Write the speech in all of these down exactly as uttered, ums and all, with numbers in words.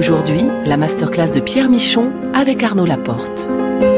Aujourd'hui, la masterclass de Pierre Michon avec Arnaud Laporte.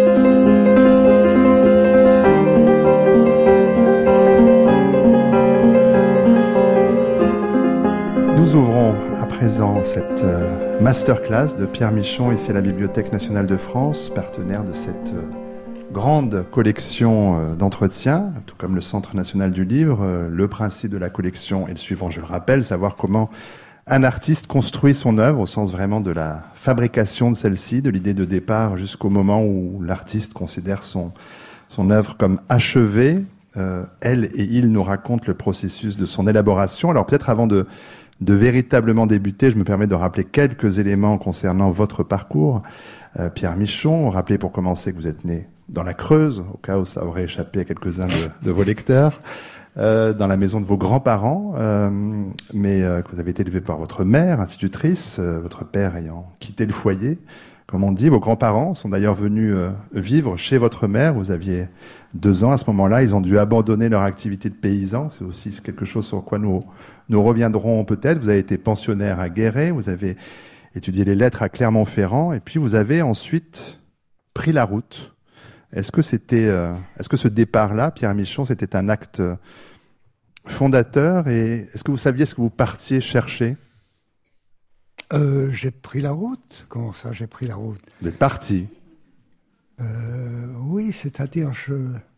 Nous ouvrons à présent cette euh, masterclass de Pierre Michon ici à la Bibliothèque nationale de France, partenaire de cette euh, grande collection euh, d'entretiens, tout comme le Centre national du livre. Euh, le principe de la collection est le suivant, je le rappelle, savoir comment un artiste construit son œuvre au sens vraiment de la fabrication de celle-ci, de l'idée de départ jusqu'au moment où l'artiste considère son, son œuvre comme achevée. Euh, elle et il nous racontent le processus de son élaboration. Alors peut-être avant de, de véritablement débuter, je me permets de rappeler quelques éléments concernant votre parcours. Euh, Pierre Michon, rappelez pour commencer que vous êtes né dans la Creuse, au cas où ça aurait échappé à quelques-uns de, de vos lecteurs. Euh, dans la maison de vos grands-parents, euh, mais euh, que vous avez été élevé par votre mère, institutrice, euh, votre père ayant quitté le foyer, comme on dit. Vos grands-parents sont d'ailleurs venus euh, vivre chez votre mère. Vous aviez deux ans à ce moment-là. Ils ont dû abandonner leur activité de paysan. C'est aussi quelque chose sur quoi nous, nous reviendrons peut-être. Vous avez été pensionnaire à Guéret. Vous avez étudié les lettres à Clermont-Ferrand. Et puis vous avez ensuite pris la route. Est-ce que c'était, euh, est-ce que ce départ-là, Pierre Michon, c'était un acte fondateur, et est-ce que vous saviez ce que vous partiez chercher ? euh, J'ai pris la route. Comment ça, j'ai pris la route ? Vous êtes parti ? euh, Oui, c'est-à-dire je,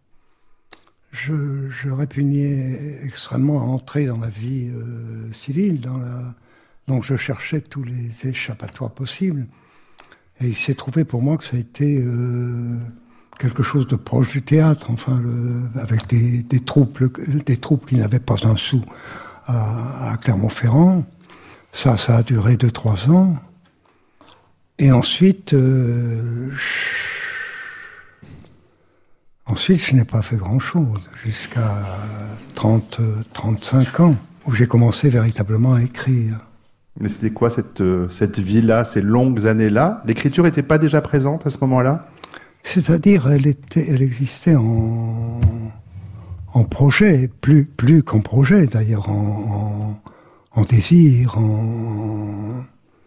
je, je répugnais extrêmement à entrer dans la vie euh, civile, dans la, donc je cherchais tous les échappatoires possibles. Et il s'est trouvé pour moi que ça a été euh, quelque chose de proche du théâtre, enfin, le, avec des, des troupes, des troupes qui n'avaient pas un sou à, à Clermont-Ferrand. Ça, ça a duré deux, trois ans. Et ensuite, euh, je, ensuite, je n'ai pas fait grand-chose jusqu'à trente, trente-cinq ans, où j'ai commencé véritablement à écrire. Mais c'était quoi cette, cette vie-là, ces longues années-là ? L'écriture n'était pas déjà présente à ce moment-là ? C'est-à-dire, elle était, elle existait en, en projet, plus, plus qu'en projet d'ailleurs, en, en, en désir, en...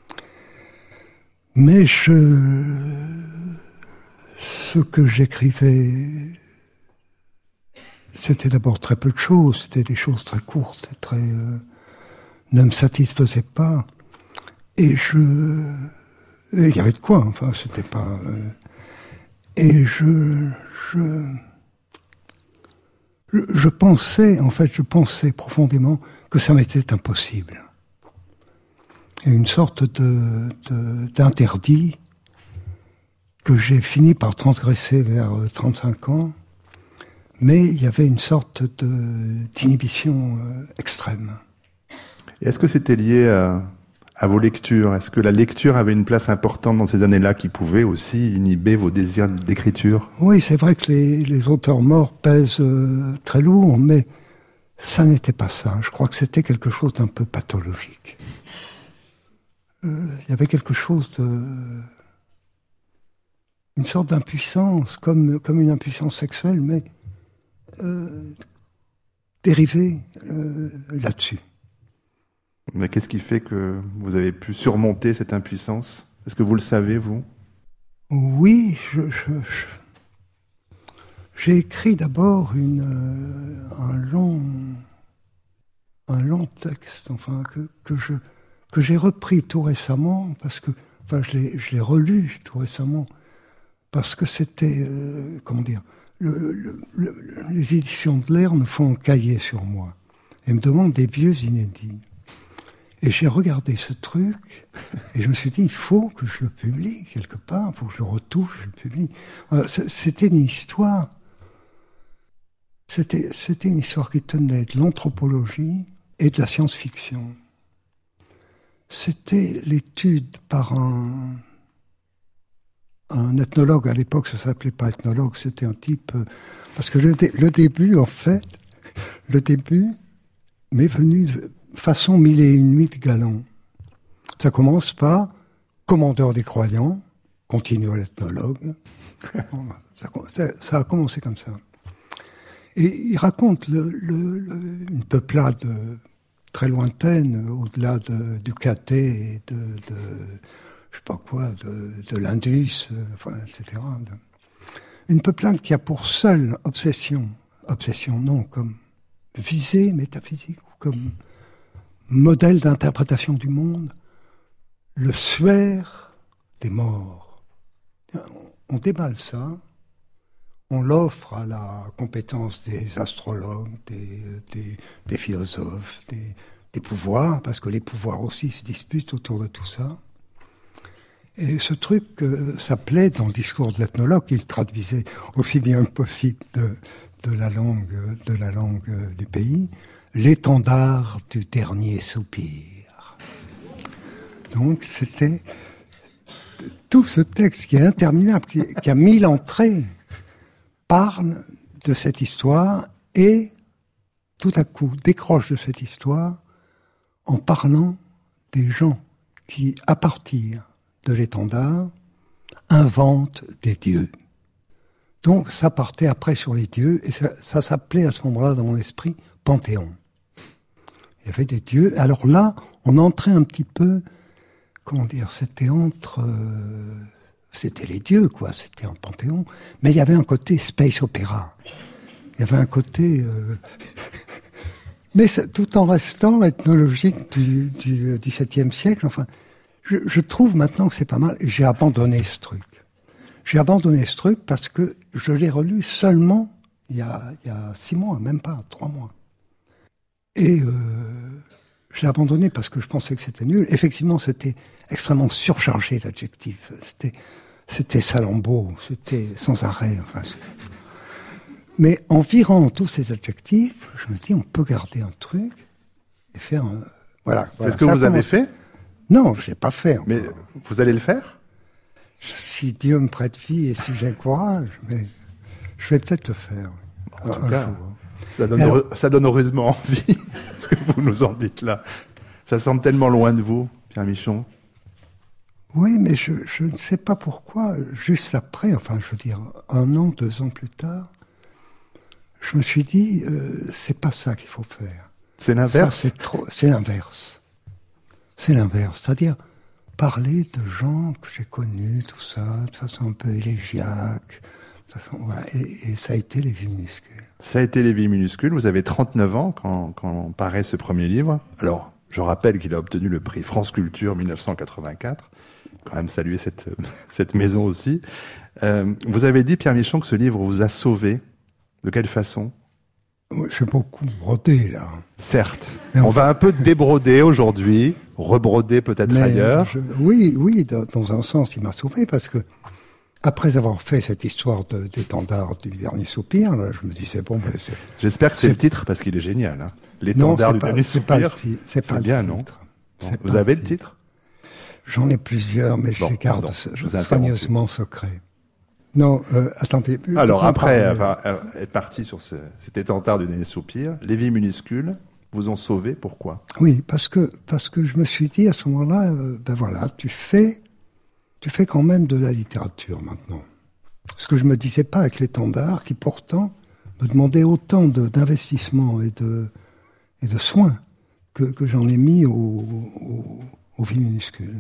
Mais je, ce que j'écrivais, c'était d'abord très peu de choses, c'était des choses très courtes, très, euh, ne me satisfaisaient pas, et je, il y avait de quoi, enfin, c'était pas. Euh, Et je, je, je pensais, en fait, je pensais profondément que ça m'était impossible. Et une sorte de, de, d'interdit que j'ai fini par transgresser vers trente-cinq ans, mais il y avait une sorte de, d'inhibition extrême. Et est-ce que c'était lié à... à vos lectures? Est-ce que la lecture avait une place importante dans ces années-là qui pouvait aussi inhiber vos désirs d'écriture? Oui, c'est vrai que les, les auteurs morts pèsent euh, très lourd, mais ça n'était pas ça. Je crois que c'était quelque chose d'un peu pathologique. Il euh, y avait quelque chose de... une sorte d'impuissance, comme, comme une impuissance sexuelle, mais euh, dérivée euh, là-dessus. Mais qu'est-ce qui fait que vous avez pu surmonter cette impuissance? Est-ce que vous le savez, vous? Oui, je, je, je... j'ai écrit d'abord une, euh, un long, un long texte, enfin que, que je, que j'ai repris tout récemment parce que, enfin, je l'ai, je l'ai relu tout récemment parce que c'était, euh, comment dire, le, le, le, les éditions de l'Air me font un cahier sur moi et me demandent des vieux inédits. Et j'ai regardé ce truc, et je me suis dit, il faut que je le publie quelque part, il faut que je le retouche, je le publie. Alors, c'était une histoire, c'était, c'était une histoire qui tenait de l'anthropologie et de la science-fiction. C'était l'étude par un, un ethnologue, à l'époque ça ne s'appelait pas ethnologue, c'était un type... Parce que le, dé, le début, en fait, le début m'est venu... De, façon mille et une nuits de galant. Ça commence par commandeur des croyants, continue l'ethnologue. ça, ça, ça a commencé comme ça. Et il raconte le, le, le, une peuplade très lointaine, au-delà de, du Caté et de, de je sais pas quoi, de, de l'Indus, euh, enfin, et cetera. Une peuplade qui a pour seule obsession, obsession non, comme visée métaphysique, ou comme modèle d'interprétation du monde, le suaire des morts. On déballe ça, on l'offre à la compétence des astrologues, des, des, des philosophes, des, des pouvoirs, parce que les pouvoirs aussi se disputent autour de tout ça. Et ce truc euh, s'appelait, dans le discours de l'ethnologue, qu'il traduisait aussi bien que possible de, de la langue, de la langue euh, du pays, l'étendard du dernier soupir. Donc c'était tout ce texte qui est interminable, qui, qui a mille entrées, parle de cette histoire et tout à coup décroche de cette histoire en parlant des gens qui, à partir de l'étendard, inventent des dieux. Donc ça partait après sur les dieux et ça, ça s'appelait à ce moment-là dans mon esprit Panthéon. Il y avait des dieux. Alors là, on entrait un petit peu, comment dire, c'était entre... Euh, c'était les dieux, quoi, c'était un panthéon. Mais il y avait un côté space opéra. Il y avait un côté... Euh... mais tout en restant ethnologique du, du dix-septième siècle. Enfin, je, je trouve maintenant que c'est pas mal. J'ai abandonné ce truc. J'ai abandonné ce truc parce que je l'ai relu seulement il y a, il y a six mois, même pas, trois mois. Et euh, je l'ai abandonné parce que je pensais que c'était nul. Effectivement, c'était extrêmement surchargé d'adjectifs. C'était, c'était salambeau, c'était sans arrêt. Enfin, mais en virant tous ces adjectifs, je me dis, on peut garder un truc et faire un... Voilà. voilà. Est-ce que vous avez fait ? Non, je l'ai pas fait. Mais vous allez le faire ? Si Dieu me prête vie et si j'ai le courage, mais je vais peut-être le faire. En tout un cas, jour. Ça donne, alors, ça donne heureusement envie, ce que vous nous en dites là. Ça semble tellement loin de vous, Pierre Michon. Oui, mais je, je ne sais pas pourquoi, juste après, enfin, je veux dire, un an, deux ans plus tard, je me suis dit, euh, c'est pas ça qu'il faut faire. C'est l'inverse. Ça, c'est trop, c'est l'inverse. C'est l'inverse. C'est-à-dire, parler de gens que j'ai connus, tout ça, de façon un peu élégiaque, de façon, voilà, et, et ça a été Les Vies minuscules. Ça a été Les Vies minuscules. Vous avez trente-neuf ans quand, quand paraît ce premier livre. Alors, je rappelle qu'il a obtenu le prix France Culture mille neuf cent quatre-vingt-quatre. Quand même saluer cette, cette maison aussi. Euh, vous avez dit, Pierre Michon, que ce livre vous a sauvé. De quelle façon ? J'ai beaucoup brodé, là. Certes. Mais on on va un peu débroder aujourd'hui, rebroder peut-être Mais ailleurs. Je, oui, oui, dans, dans un sens, il m'a sauvé parce que après avoir fait cette histoire de, d'étendard du dernier soupir, là, je me disais bon, ben c'est. J'espère que c'est, c'est le titre parce qu'il est génial. Hein. L'étendard du pas, dernier c'est soupir. Pas le, c'est, pas c'est bien, le non titre. Bon, C'est vous pas avez le le titre. titre ? J'en ai plusieurs, mais bon, je les garde pardon, so- je vous soigneusement secrets. Non, euh, attendez. Alors après parler... enfin, être parti sur ce, cet étendard du dernier soupir, Les Vies minuscules vous ont sauvé. Pourquoi ? Oui, parce que parce que je me suis dit à ce moment-là, euh, ben voilà, tu fais, tu fais quand même de la littérature maintenant. Ce que je me disais pas avec l'étendard, qui pourtant me demandait autant de, d'investissement et de et de soins que, que j'en ai mis au, au, aux Vies minuscules.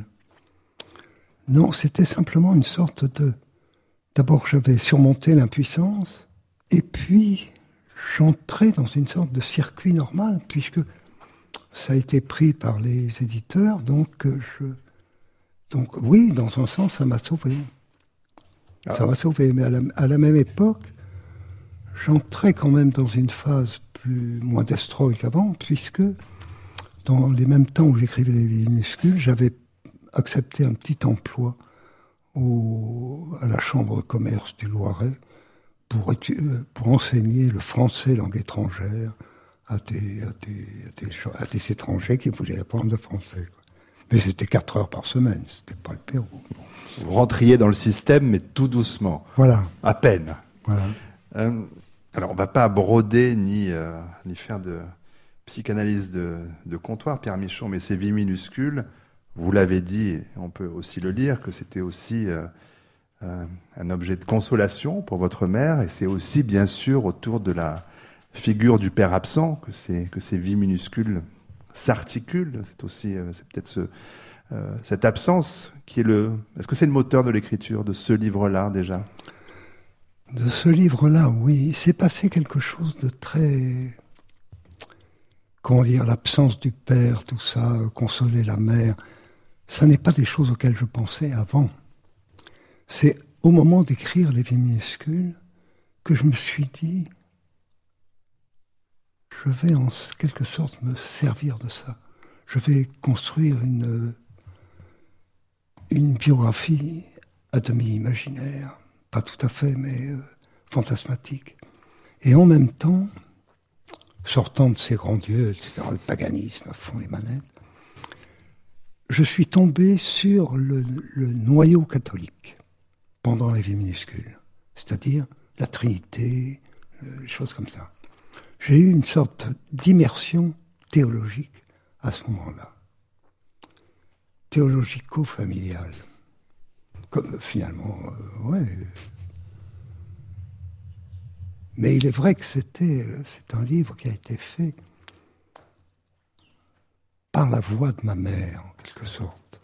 Non, c'était simplement une sorte de... D'abord, j'avais surmonté l'impuissance, et puis j'entrais dans une sorte de circuit normal, puisque ça a été pris par les éditeurs, donc je... Donc oui, dans un sens, ça m'a sauvé. Ah. Ça m'a sauvé, mais à la, à la même époque, j'entrais quand même dans une phase plus moins destroy qu'avant, puisque dans les mêmes temps où j'écrivais Les Vies minuscules, j'avais accepté un petit emploi Au, à la Chambre de commerce du Loiret pour, pour enseigner le français langue étrangère à des, à des, à des, à des étrangers qui voulaient apprendre le français. Quoi. Mais c'était quatre heures par semaine, c'était pas le Pérou. Vous rentriez dans le système, mais tout doucement. Voilà. À peine. Voilà. Euh, alors, on ne va pas broder ni, euh, ni faire de psychanalyse de, de comptoir, Pierre Michon, mais ces Vies minuscules, vous l'avez dit, on peut aussi le lire, que c'était aussi euh, euh, un objet de consolation pour votre mère, et c'est aussi, bien sûr, autour de la figure du père absent que ces, que ces Vies minuscules s'articulent. C'est aussi, euh, c'est peut-être ce, euh, cette absence qui est le... Est-ce que c'est le moteur de l'écriture de ce livre-là déjà ? De ce livre-là, oui. Il s'est passé quelque chose de très... Comment dire, l'absence du père, tout ça, euh, consoler la mère, ça n'est pas des choses auxquelles je pensais avant. C'est au moment d'écrire Les Vies minuscules que je me suis dit, je vais en quelque sorte me servir de ça. Je vais construire une, une biographie à demi imaginaire, pas tout à fait, mais euh, fantasmatique. Et en même temps, sortant de ces grands dieux, et cetera, le paganisme à fond les manettes, je suis tombé sur le, le noyau catholique pendant Les Vies minuscules, c'est-à-dire la Trinité, euh, des choses comme ça. J'ai eu une sorte d'immersion théologique à ce moment-là, théologico-familiale, comme finalement, euh, ouais. Mais il est vrai que c'était, c'est un livre qui a été fait par la voix de ma mère, en quelque sorte.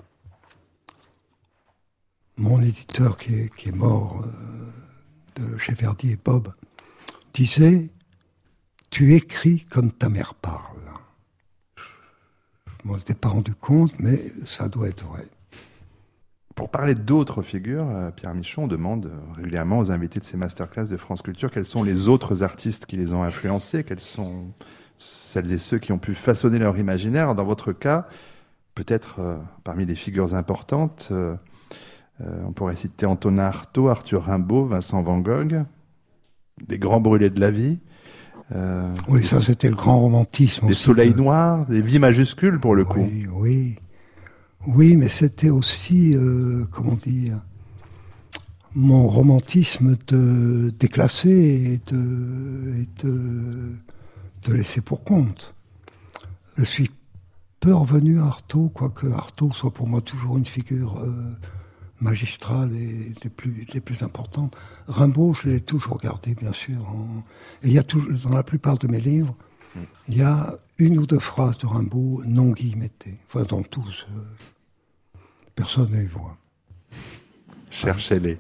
Mon éditeur qui est, qui est mort euh, de chez Verdier, Bob, disait « Tu écris comme ta mère parle ». Je ne m'en étais pas rendu compte, mais ça doit être vrai. Pour parler d'autres figures, Pierre Michon demande régulièrement aux invités de ces masterclass de France Culture quels sont les autres artistes qui les ont influencés, quels sont celles et ceux qui ont pu façonner leur imaginaire. Alors dans votre cas, peut-être euh, parmi les figures importantes, euh, euh, on pourrait citer Antonin Artaud, Arthur Rimbaud, Vincent Van Gogh, des grands brûlés de la vie. Euh, oui, ça c'était le grand romantisme. Des soleils de... noirs, des vies majuscules pour le oui, coup. Oui, oui. Oui, mais c'était aussi, euh, comment dire, mon romantisme de déclassé et de, et de, de laisser pour compte. Je suis peu revenu à Artaud, quoique Artaud soit pour moi toujours une figure euh, magistrale et des plus, des plus importantes. Rimbaud, je l'ai toujours gardé, bien sûr. En... Et il y a toujours, dans la plupart de mes livres, mmh. il y a une ou deux phrases de Rimbaud non guillemettées. Enfin, dans tous. Euh... Personne ne les voit. Cherchez-les.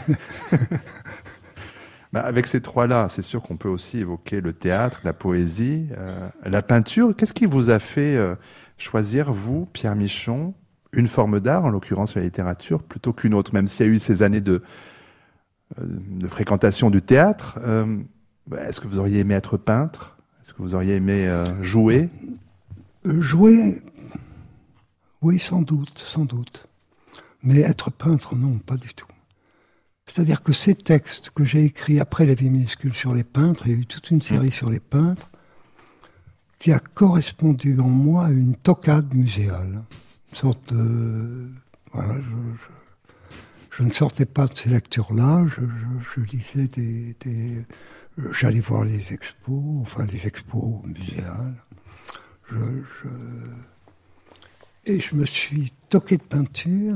bah, avec ces trois-là, c'est sûr qu'on peut aussi évoquer le théâtre, la poésie, euh, la peinture. Qu'est-ce qui vous a fait euh, choisir, vous, Pierre Michon, une forme d'art, en l'occurrence la littérature, plutôt qu'une autre, même s'il y a eu ces années de, euh, de fréquentation du théâtre euh, bah, est-ce que vous auriez aimé être peintre ? Est-ce que vous auriez aimé euh, jouer ? euh, Jouer... Oui, sans doute, sans doute. Mais être peintre, non, pas du tout. C'est-à-dire que ces textes que j'ai écrits après Les Vies minuscules sur les peintres, il y a eu toute une série mmh. sur les peintres, qui a correspondu en moi à une toccade muséale. Une sorte de... Voilà, je, je, je ne sortais pas de ces lectures-là, je, je, je lisais des, des... J'allais voir les expos, enfin les expos muséales. Je... je Et je me suis toqué de peinture.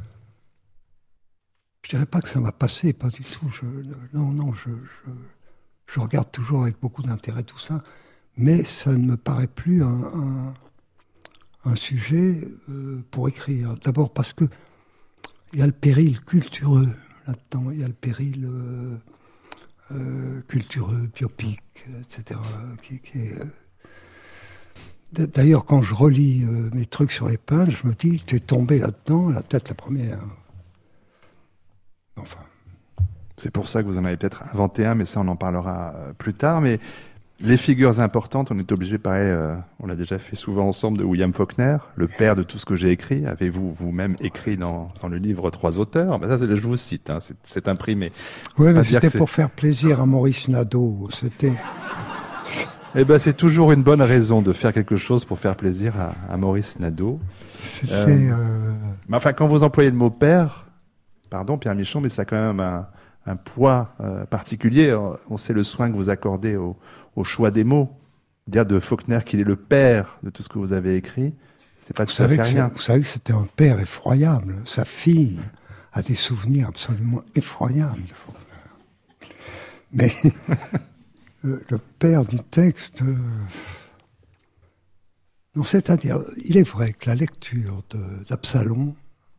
Je dirais pas que ça m'a passé, pas du tout. Je, non, non, je, je, je regarde toujours avec beaucoup d'intérêt tout ça, mais ça ne me paraît plus un, un, un sujet euh, pour écrire. D'abord parce que il y a le péril cultureux là-dedans, il y a le péril euh, euh, cultureux, biopique, et cetera, qui, qui est... Euh, D'ailleurs, quand je relis euh, mes trucs sur les peintres, je me dis, tu es tombé là-dedans, la tête la première. Enfin. C'est pour ça que vous en avez peut-être inventé un, mais ça, on en parlera euh, plus tard. Mais les figures importantes, on est obligé, pareil, euh, on l'a déjà fait souvent ensemble, de William Faulkner, le père de tout ce que j'ai écrit. Avez-vous vous-même écrit dans, dans le livre Trois auteurs ? Ben ça, je vous cite, hein, c'est, c'est imprimé. Oui, mais c'était pour faire plaisir à Maurice Nadeau. C'était... Eh ben, c'est toujours une bonne raison de faire quelque chose pour faire plaisir à, à Maurice Nadeau. C'était... Euh... Euh... Mais enfin, quand vous employez le mot père, pardon Pierre Michon, mais ça a quand même un, un poids euh, particulier. On sait le soin que vous accordez au, au choix des mots. Dire de Faulkner qu'il est le père de tout ce que vous avez écrit, c'est pas tout à fait rien. Vous savez que c'était un père effroyable. Sa fille a des souvenirs absolument effroyables de Faulkner. Mais... Le père du texte, euh, Donc, c'est-à-dire, il est vrai que la lecture de, d'Absalom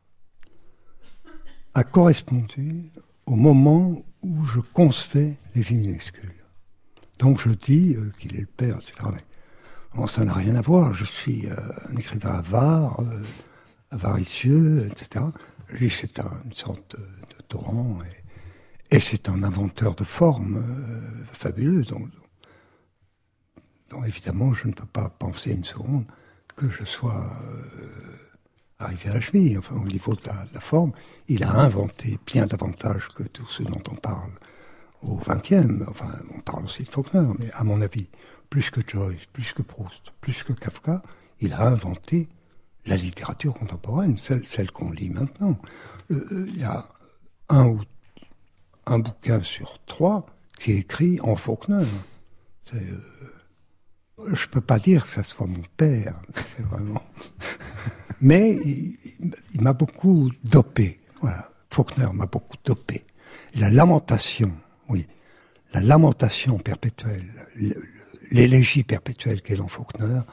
a correspondu au moment où je concevais les vies minuscules. Donc je dis euh, qu'il est le père, et cetera. Mais bon, ça n'a rien à voir. Je suis euh, un écrivain avare, euh, avaricieux, et cetera. Lui, c'est un, une sorte de, de torrent, et, et c'est un inventeur de formes euh, fabuleux. Donc, donc évidemment, je ne peux pas penser une seconde que je sois euh, arrivé à la cheville. Enfin, au niveau de la, de la forme, il a inventé bien davantage que tous ceux dont on parle au vingtième. Enfin, on parle aussi de Faulkner, mais à mon avis, plus que Joyce, plus que Proust, plus que Kafka, il a inventé la littérature contemporaine, celle, celle qu'on lit maintenant. Il euh, y a un ou un bouquin sur trois qui est écrit en Faulkner. C'est, euh, je peux pas dire que ça soit mon père, c'est vraiment. Mais il, il m'a beaucoup dopé. Voilà, Faulkner m'a beaucoup dopé. La lamentation, oui, la lamentation perpétuelle, l'élégie perpétuelle qu'est dans Faulkner,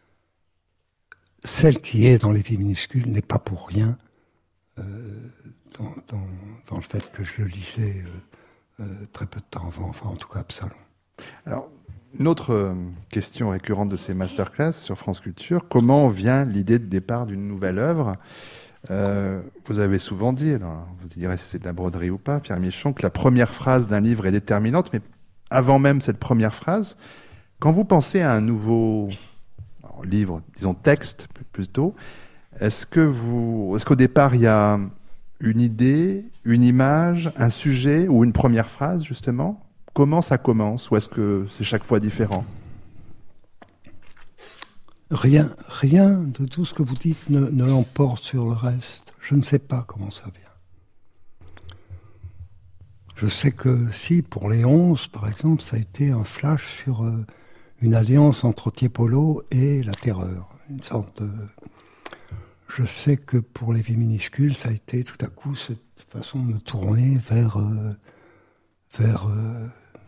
celle qui est dans les vies minuscules n'est pas pour rien euh, dans, dans, dans le fait que je le lisais euh, euh, très peu de temps avant, enfin en tout cas Absalom. Alors, une autre euh, question récurrente de ces masterclass sur France Culture, comment vient l'idée de départ d'une nouvelle œuvre ? euh, Vous avez souvent dit, alors, vous direz si c'est de la broderie ou pas, Pierre Michon, que la première phrase d'un livre est déterminante, mais avant même cette première phrase, quand vous pensez à un nouveau alors, livre, disons texte plutôt, est-ce que vous, est-ce qu'au départ il y a une idée, une image, un sujet ou une première phrase justement ? Comment ça commence ou est-ce que c'est chaque fois différent ? Rien, rien de tout ce que vous dites ne, ne l'emporte sur le reste. Je ne sais pas comment ça vient. Je sais que si, pour les onze, par exemple, ça a été un flash sur euh, une alliance entre Tiepolo et la terreur. Une sorte de... Je sais que pour les vies minuscules, ça a été tout à coup cette façon de me tourner vers... Euh, vers... Euh,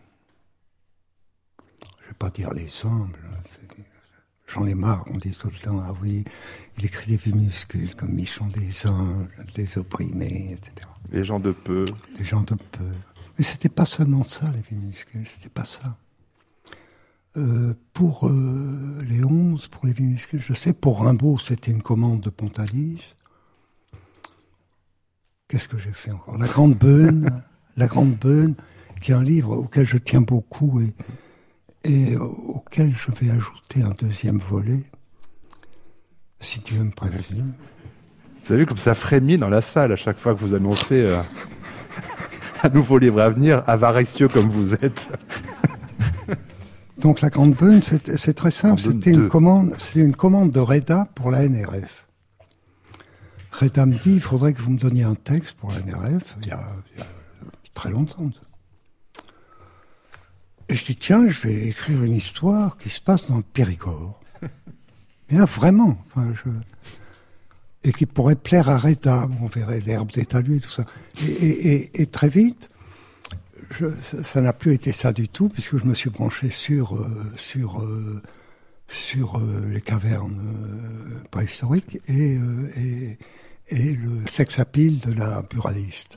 je ne vais pas dire les humbles, c'est... J'en ai marre, on dit tout le temps, ah oui, il écrit des vies minuscules comme Michon des anges, des opprimés, et cetera. Les gens de peu. Les gens de peu. Mais c'était pas seulement ça, les vies minuscules, c'était pas ça. Euh, pour euh, les onze, pour les vies minuscules, je sais, pour Rimbaud, c'était une commande de Pontalis. Qu'est-ce que j'ai fait encore ? La Grande Beune, La Grande Beune, qui est un livre auquel je tiens beaucoup et et auquel je vais ajouter un deuxième volet, si Dieu me prête. Vous avez vu comme ça frémit dans la salle à chaque fois que vous annoncez euh, un nouveau livre à venir, avaricieux comme vous êtes. Donc la Grande Beune, c'est, c'est très simple, c'était une, commande, c'était une commande de Reda pour la N R F. Reda me dit, il faudrait que vous me donniez un texte pour la N R F, il y a, il y a très longtemps. Et je dis, tiens, je vais écrire une histoire qui se passe dans le Périgord. Mais là, vraiment. Enfin, je... Et qui pourrait plaire à Reda. On verrait l'herbe des talus et tout ça. Et, et, et, et très vite, je, ça, ça n'a plus été ça du tout, puisque je me suis branché sur, euh, sur, euh, sur euh, les cavernes euh, préhistoriques et, euh, et, et le sex appeal de la buraliste.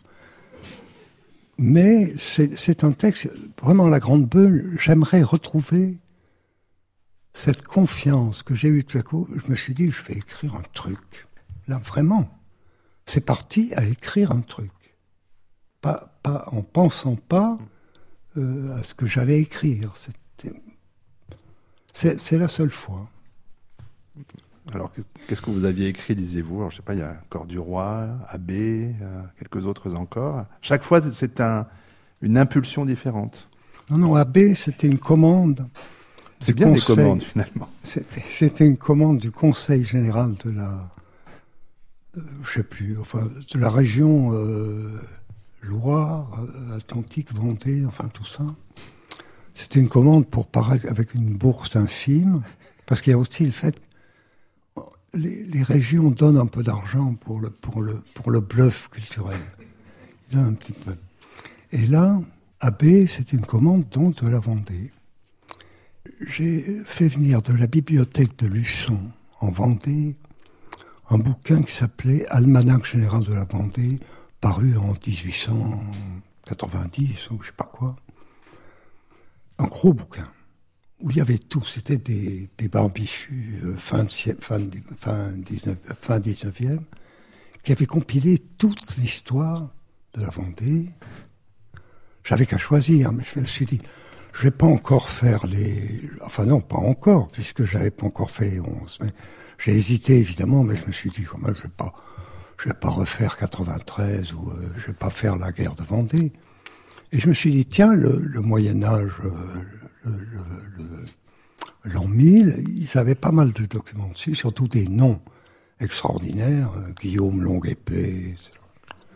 Mais c'est, c'est un texte, vraiment la Grande Beule, j'aimerais retrouver cette confiance que j'ai eue tout à coup. Je me suis dit, je vais écrire un truc. Là, vraiment. C'est parti à écrire un truc. Pas, pas, en pensant pas euh, à ce que j'allais écrire. C'était, c'est, c'est la seule fois. Alors, qu'est-ce que vous aviez écrit, disiez-vous ? Alors, je ne sais pas, il y a Corps du Roi, Abbé, euh, quelques autres encore. Chaque fois, c'est un, une impulsion différente. Non, non, Abbé, c'était une commande. C'est bien conseil, les commandes, finalement. C'était, c'était une commande du Conseil général de la... Euh, je ne sais plus, enfin, de la région euh, Loire, Atlantique, Vendée, enfin tout ça. C'était une commande pour paraître avec une bourse infime, parce qu'il y a aussi le fait Les, les régions donnent un peu d'argent pour le, pour le, pour le bluff culturel. Ils donnent un petit peu. Et là, Abbé, c'était une commande donc de la Vendée. j'ai fait venir de la bibliothèque de Luçon, en Vendée, un bouquin qui s'appelait « Almanach général de la Vendée », paru en dix-huit cent quatre-vingt-dix ou je sais pas quoi. Un gros bouquin, où il y avait tout. C'était des, des barbichus euh, fin, fin, fin, dix-neuf, fin dix-neuvième, qui avaient compilé toute l'histoire de la Vendée. J'avais qu'à choisir, mais je me suis dit, je vais pas encore faire les... Enfin non, pas encore, puisque j'avais pas encore fait les onze. Mais j'ai hésité, évidemment, mais je me suis dit, quand même, je vais pas, je vais pas refaire quatre-vingt-treize ou euh, je vais pas faire la guerre de Vendée. Et je me suis dit, tiens, le, le Moyen-Âge, euh, le, le, le, l'an mille, ils avaient pas mal de documents dessus, surtout des noms extraordinaires, euh, Guillaume Longue-Épée, et cetera.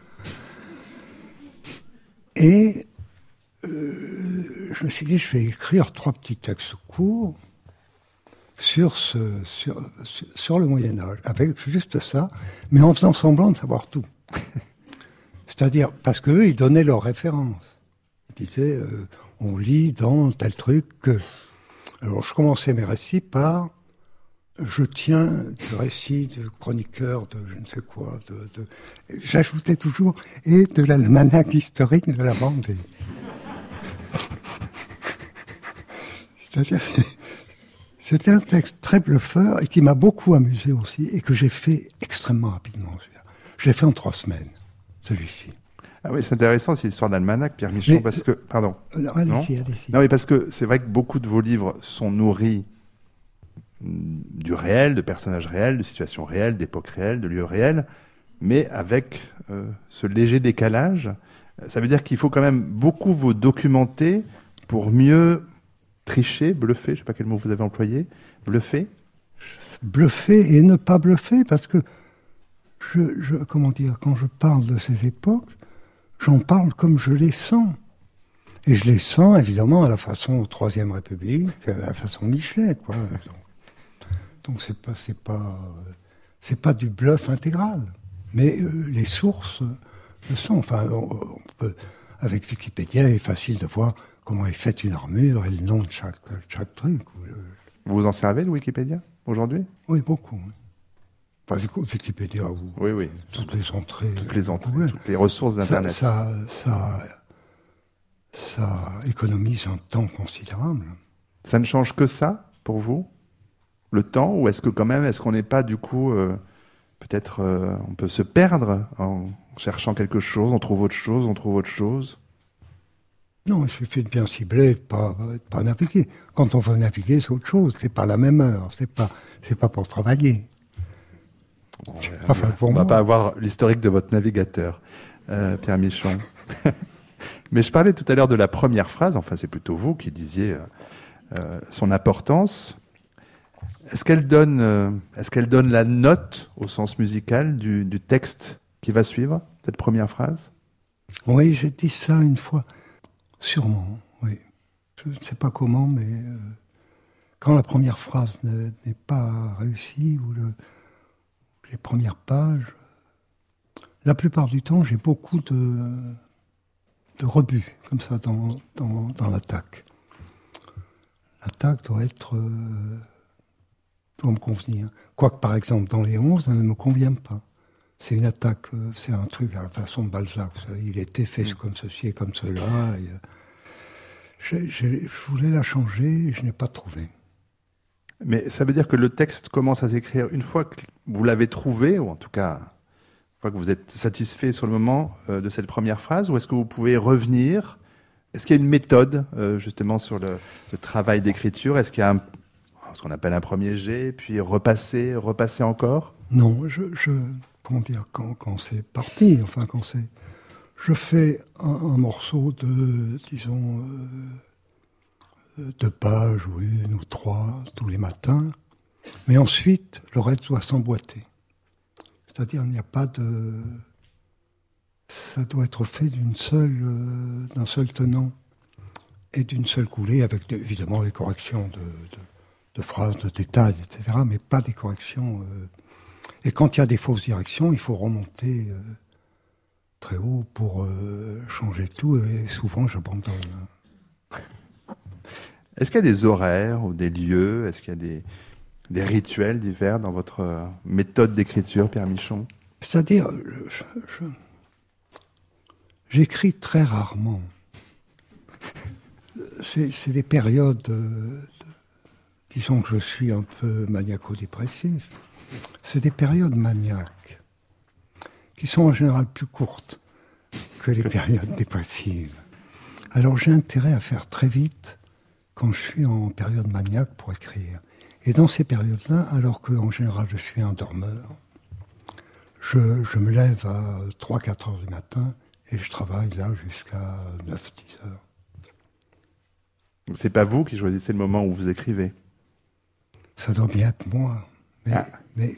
Et euh, je me suis dit, je vais écrire trois petits textes courts sur, ce, sur, sur, sur le Moyen-Âge, avec juste ça, mais en faisant semblant de savoir tout. C'est-à-dire, parce qu'eux, ils donnaient leurs références. Ils disaient, euh, on lit dans tel truc que... Alors, je commençais mes récits par... Je tiens du récit de chroniqueur de je ne sais quoi. De, de... J'ajoutais toujours « et de l'almanach historique de la Vendée ». C'est-à-dire, c'était un texte très bluffeur et qui m'a beaucoup amusé aussi et que j'ai fait extrêmement rapidement. J'ai fait en trois semaines, celui-ci. Ah oui, c'est intéressant, c'est l'histoire d'Almanach, Pierre Michon, mais, parce que... Pardon. Non, allez-y, allez-y. Non, mais parce que c'est vrai que beaucoup de vos livres sont nourris du réel, de personnages réels, de situations réelles, d'époques réelles, de lieux réels, mais avec euh, ce léger décalage. Ça veut dire qu'il faut quand même beaucoup vous documenter pour mieux tricher, bluffer, je ne sais pas quel mot vous avez employé, bluffer. Bluffer et ne pas bluffer, parce que, je, je, comment dire, quand je parle de ces époques, j'en parle comme je les sens. Et je les sens, évidemment, à la façon Troisième République, à la façon Michelet, quoi. Donc, donc c'est pas, c'est pas, c'est pas du bluff intégral. Mais euh, les sources euh, le sont. Enfin, on, on peut, avec Wikipédia, il est facile de voir comment est faite une armure et le nom de chaque, chaque truc. Vous vous en servez de Wikipédia, aujourd'hui ? Oui, beaucoup. Enfin, du coup, Wikipédia, ou oui, oui. toutes les entrées. Toutes les entrées, ouais. toutes les ressources d'Internet. Ça, ça, ça, ça économise un temps considérable. Ça ne change que ça, pour vous ? Le temps, ou est-ce que quand même, est-ce qu'on n'est pas du coup, euh, peut-être, euh, on peut se perdre en cherchant quelque chose, on trouve autre chose, on trouve autre chose ? Non, il suffit de bien cibler, de pas, de pas naviguer. Quand on veut naviguer, c'est autre chose, c'est pas la même heure, c'est pas, c'est pas pour travailler. Bon, enfin, pour on ne va pas avoir l'historique de votre navigateur, euh, Pierre Michon. Mais je parlais tout à l'heure de la première phrase, enfin c'est plutôt vous qui disiez euh, euh, son importance. Est-ce qu'elle donne, euh, est-ce qu'elle donne la note au sens musical du, du texte qui va suivre, cette première phrase ? Oui, j'ai dit ça une fois. Sûrement, oui. Je ne sais pas comment, mais euh, quand la première phrase ne, n'est pas réussie, ou le, les premières pages, la plupart du temps, j'ai beaucoup de, de rebuts, comme ça, dans, dans, dans l'attaque. L'attaque doit être... Euh, doit me convenir. Quoique, par exemple, dans les onze, ça ne me convient pas. C'est une attaque, euh, c'est un truc à la façon de Balzac. Vous savez, il était fait comme ceci et comme cela. Et, euh, j'ai, j'ai, je voulais la changer et je n'ai pas trouvé. Mais ça veut dire que le texte commence à s'écrire une fois que vous l'avez trouvé, ou en tout cas, une fois que vous êtes satisfait sur le moment euh, de cette première phrase, ou est-ce que vous pouvez revenir ? Est-ce qu'il y a une méthode, euh, justement, sur le, le travail d'écriture ? Est-ce qu'il y a un, ce qu'on appelle un premier jet, puis repasser, repasser encore ? Non, je, je comment dire, quand, quand c'est parti, enfin quand c'est, je fais un, un morceau de, disons, euh, deux pages ou une ou trois tous les matins, mais ensuite le reste doit s'emboîter. C'est-à-dire il n'y a pas de, ça doit être fait d'une seule, euh, d'un seul tenant et d'une seule coulée, avec évidemment les corrections de, de de phrases, de détails, et cetera, mais pas des corrections. Euh... Et quand il y a des fausses directions, il faut remonter euh, très haut pour euh, changer tout, et souvent j'abandonne. Est-ce qu'il y a des horaires ou des lieux? Est-ce qu'il y a des, des rituels divers dans votre euh, méthode d'écriture, Pierre Michon? C'est-à-dire, je, je, j'écris très rarement. C'est, c'est des périodes, euh, de, disons que je suis un peu maniaco-dépressif, c'est des périodes maniaques qui sont en général plus courtes que les périodes dépressives. Alors j'ai intérêt à faire très vite quand je suis en période maniaque pour écrire. Et dans ces périodes-là, alors qu'en général je suis un dormeur, je, je me lève à trois quatre heures du matin et je travaille là jusqu'à neuf dix heures. Donc c'est pas vous qui choisissez le moment où vous écrivez? Ça doit bien être moi, mais, ah. mais,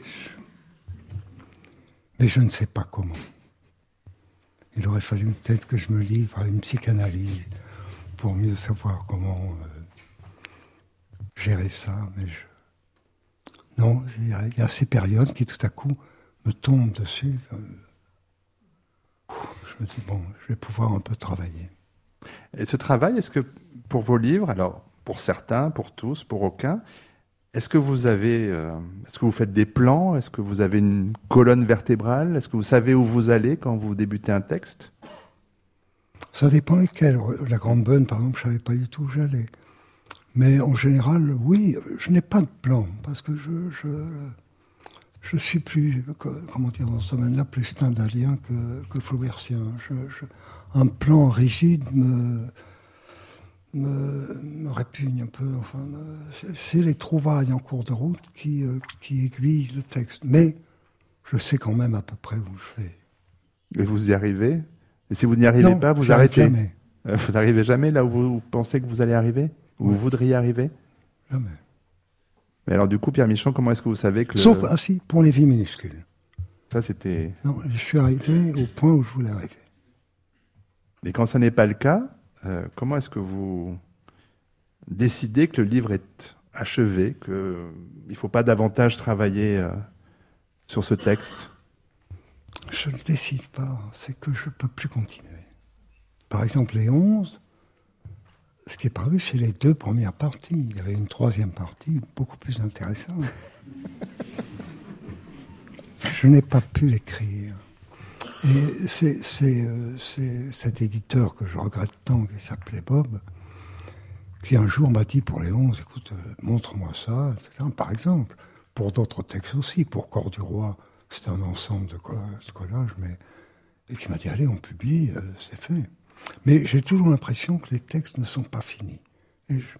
mais je ne sais pas comment. Il aurait fallu peut-être que je me livre à une psychanalyse pour mieux savoir comment euh, gérer ça. Mais je... Non, il y, y a ces périodes qui tout à coup me tombent dessus. Euh... Je me dis, bon, je vais pouvoir un peu travailler. Et ce travail, est-ce que pour vos livres, alors pour certains, pour tous, pour aucun, est-ce que vous avez, euh, est-ce que vous faites des plans? Est-ce que vous avez une colonne vertébrale? Est-ce que vous savez où vous allez quand vous débutez un texte? Ça dépend lesquels. La Grande Bonne, par exemple, je ne savais pas du tout où j'allais. Mais en général, oui, je n'ai pas de plan, parce que je, je, je suis plus, comment dire, dans ce domaine-là, plus stendhalien que, que flaubertien. Je, je, un plan rigide me... Me, me répugne un peu. Enfin, me, c'est, c'est les trouvailles en cours de route qui, euh, qui aiguillent le texte. Mais je sais quand même à peu près où je vais. Et vous y arrivez? Et si vous n'y arrivez non, pas, vous arrêtez? Jamais. Euh, vous n'arrivez jamais là où vous pensez que vous allez arriver? Où oui. vous voudriez arriver? Jamais. Mais alors du coup, Pierre Michon, comment est-ce que vous savez que... Le... Sauf, ah si, pour les vies minuscules. Ça, c'était... Non, je suis arrivé au point où je voulais arriver. Et quand ça n'est pas le cas, Euh, comment est-ce que vous décidez que le livre est achevé, qu'il ne faut pas davantage travailler euh, sur ce texte? Je ne décide pas, c'est que je ne peux plus continuer. Par exemple, les onze, ce qui est paru, c'est les deux premières parties. Il y avait une troisième partie beaucoup plus intéressante. Je n'ai pas pu l'écrire. Et c'est, c'est, euh, c'est cet éditeur que je regrette tant, qui s'appelait Bob, qui un jour m'a dit pour les onze, écoute, euh, montre-moi ça, et cetera. Par exemple, pour d'autres textes aussi, pour Corps du Roi, c'était un ensemble de, co- de collages, mais, et qui m'a dit, allez, on publie, euh, c'est fait. Mais j'ai toujours l'impression que les textes ne sont pas finis. Et je...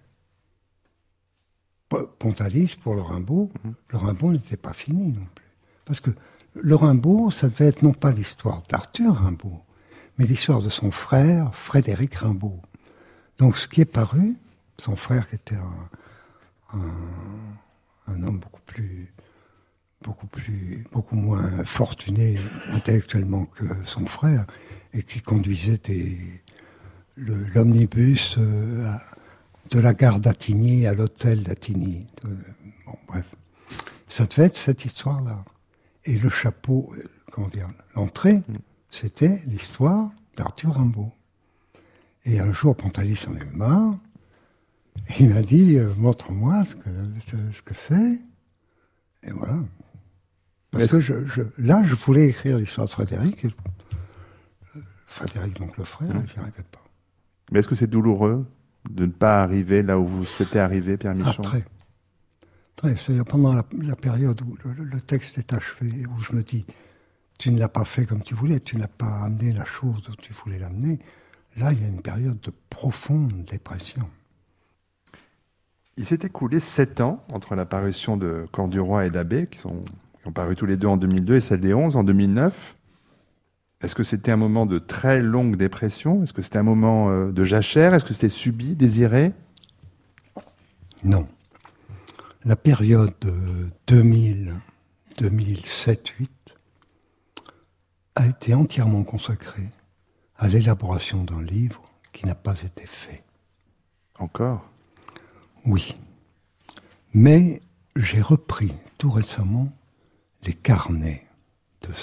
Pontalis, pour le Rimbaud, mm-hmm. le Rimbaud n'était pas fini non plus. Parce que le Rimbaud, ça devait être non pas l'histoire d'Arthur Rimbaud, mais l'histoire de son frère, Frédéric Rimbaud. Donc ce qui est paru, son frère qui était un, un, un homme beaucoup plus, beaucoup plus, beaucoup moins fortuné intellectuellement que son frère, et qui conduisait des, le, l'omnibus euh, à, de la gare d'Attigny à l'hôtel d'Attigny. De, bon, bref. Ça devait être cette histoire-là. Et le chapeau, euh, comment dire, l'entrée, mm. c'était l'histoire d'Arthur Rimbaud. Et un jour, Pontalis en a eu marre. Il m'a dit, euh, montre-moi ce que, ce, ce que c'est. Et voilà. Parce que je, je, là, je voulais écrire l'histoire de Frédéric. Et, euh, Frédéric, donc le frère, mmh. j'y arrivais pas. Mais est-ce que c'est douloureux de ne pas arriver là où vous souhaitez arriver, Pierre Michon? Ah, très. Très. C'est-à-dire pendant la, la période où le, le texte est achevé, où je me dis, tu ne l'as pas fait comme tu voulais, tu n'as pas amené la chose où tu voulais l'amener. Là, il y a une période de profonde dépression. Il s'est écoulé sept ans entre la parution de Corps du Roi et d'Abbé, qui, sont, qui ont paru tous les deux en deux mille deux, et celle des onze en deux mille neuf. Est-ce que c'était un moment de très longue dépression? Est-ce que c'était un moment euh, de jachère? Est-ce que c'était subi, désiré? Non. La période de deux mille, deux mille sept deux mille huit a été entièrement consacrée à l'élaboration d'un livre qui n'a pas été fait. Encore? Oui. Mais j'ai repris tout récemment les carnets de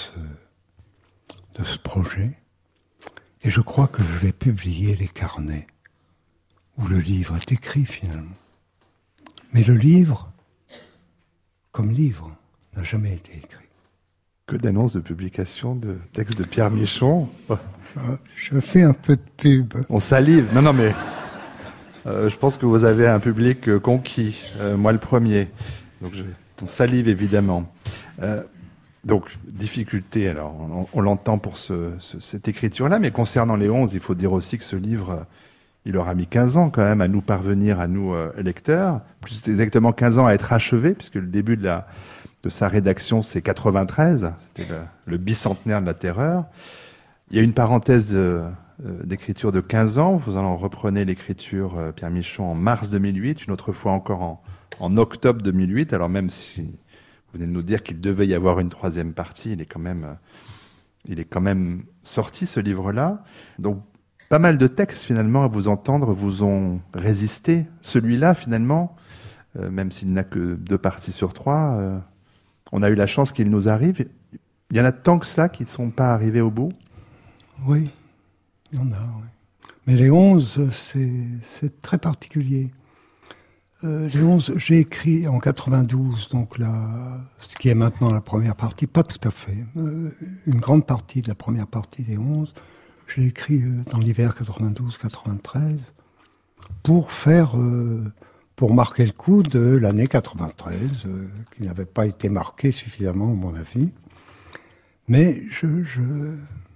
ce, de ce projet et je crois que je vais publier les carnets où le livre est écrit finalement. Mais le livre, comme livre, n'a jamais été écrit. Que d'annonces de publication de textes de Pierre Michon. Je fais un peu de pub. On salive. Non, non, mais euh, je pense que vous avez un public euh, conquis. Euh, moi, le premier. Donc, je, on salive évidemment. Euh, donc, difficulté. Alors, on, on l'entend pour ce, ce, cette écriture-là, mais concernant les onze, il faut dire aussi que ce livre, il aura mis quinze ans quand même à nous parvenir, à nous euh, lecteurs. Plus exactement quinze ans à être achevé, puisque le début de la de sa rédaction, c'est quatre-vingt-treize, c'était le, le bicentenaire de la Terreur. Il y a une parenthèse de, euh, d'écriture de quinze ans, vous en reprenez l'écriture, euh, Pierre Michon, en mars deux mille huit, une autre fois encore en, en octobre deux mille huit, alors même si vous venez de nous dire qu'il devait y avoir une troisième partie, il est quand même, euh, il est quand même sorti ce livre-là. Donc, pas mal de textes finalement à vous entendre vous ont résisté. Celui-là finalement, euh, même s'il n'a que deux parties sur trois, euh, on a eu la chance qu'il nous arrive. Il y en a tant que ça qui ne sont pas arrivés au bout. Oui, il y en a, oui. Mais les onze, c'est, c'est très particulier. Euh, les onze, j'ai écrit en quatre-vingt-douze, donc la, ce qui est maintenant la première partie, pas tout à fait. Euh, une grande partie de la première partie des onze, j'ai écrit euh, dans l'hiver quatre-vingt-douze quatre-vingt-treize pour faire... Euh, pour marquer le coup de l'année quatre-vingt-treize, euh, qui n'avait pas été marquée suffisamment, à mon avis. Mais je, je,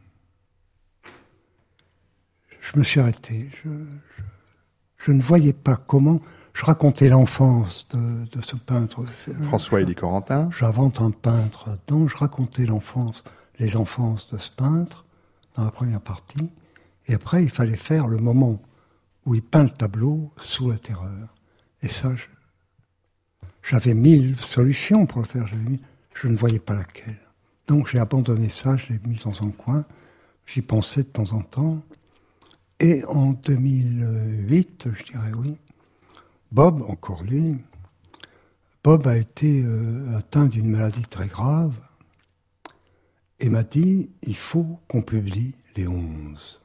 je me suis arrêté. Je, je, je ne voyais pas comment... Je racontais l'enfance de, de ce peintre. François-Élie Corentin. J'invente un peintre là-dedans. Je racontais l'enfance, les enfances de ce peintre, dans la première partie. Et après, il fallait faire le moment où il peint le tableau sous la terreur. Et ça, je, j'avais mille solutions pour le faire. J'avais mis, je ne voyais pas laquelle. Donc j'ai abandonné ça, je l'ai mis dans un coin. J'y pensais de temps en temps. Et en deux mille huit, je dirais oui, Bob, encore lui, Bob a été euh, atteint d'une maladie très grave et m'a dit, il faut qu'on publie les onze.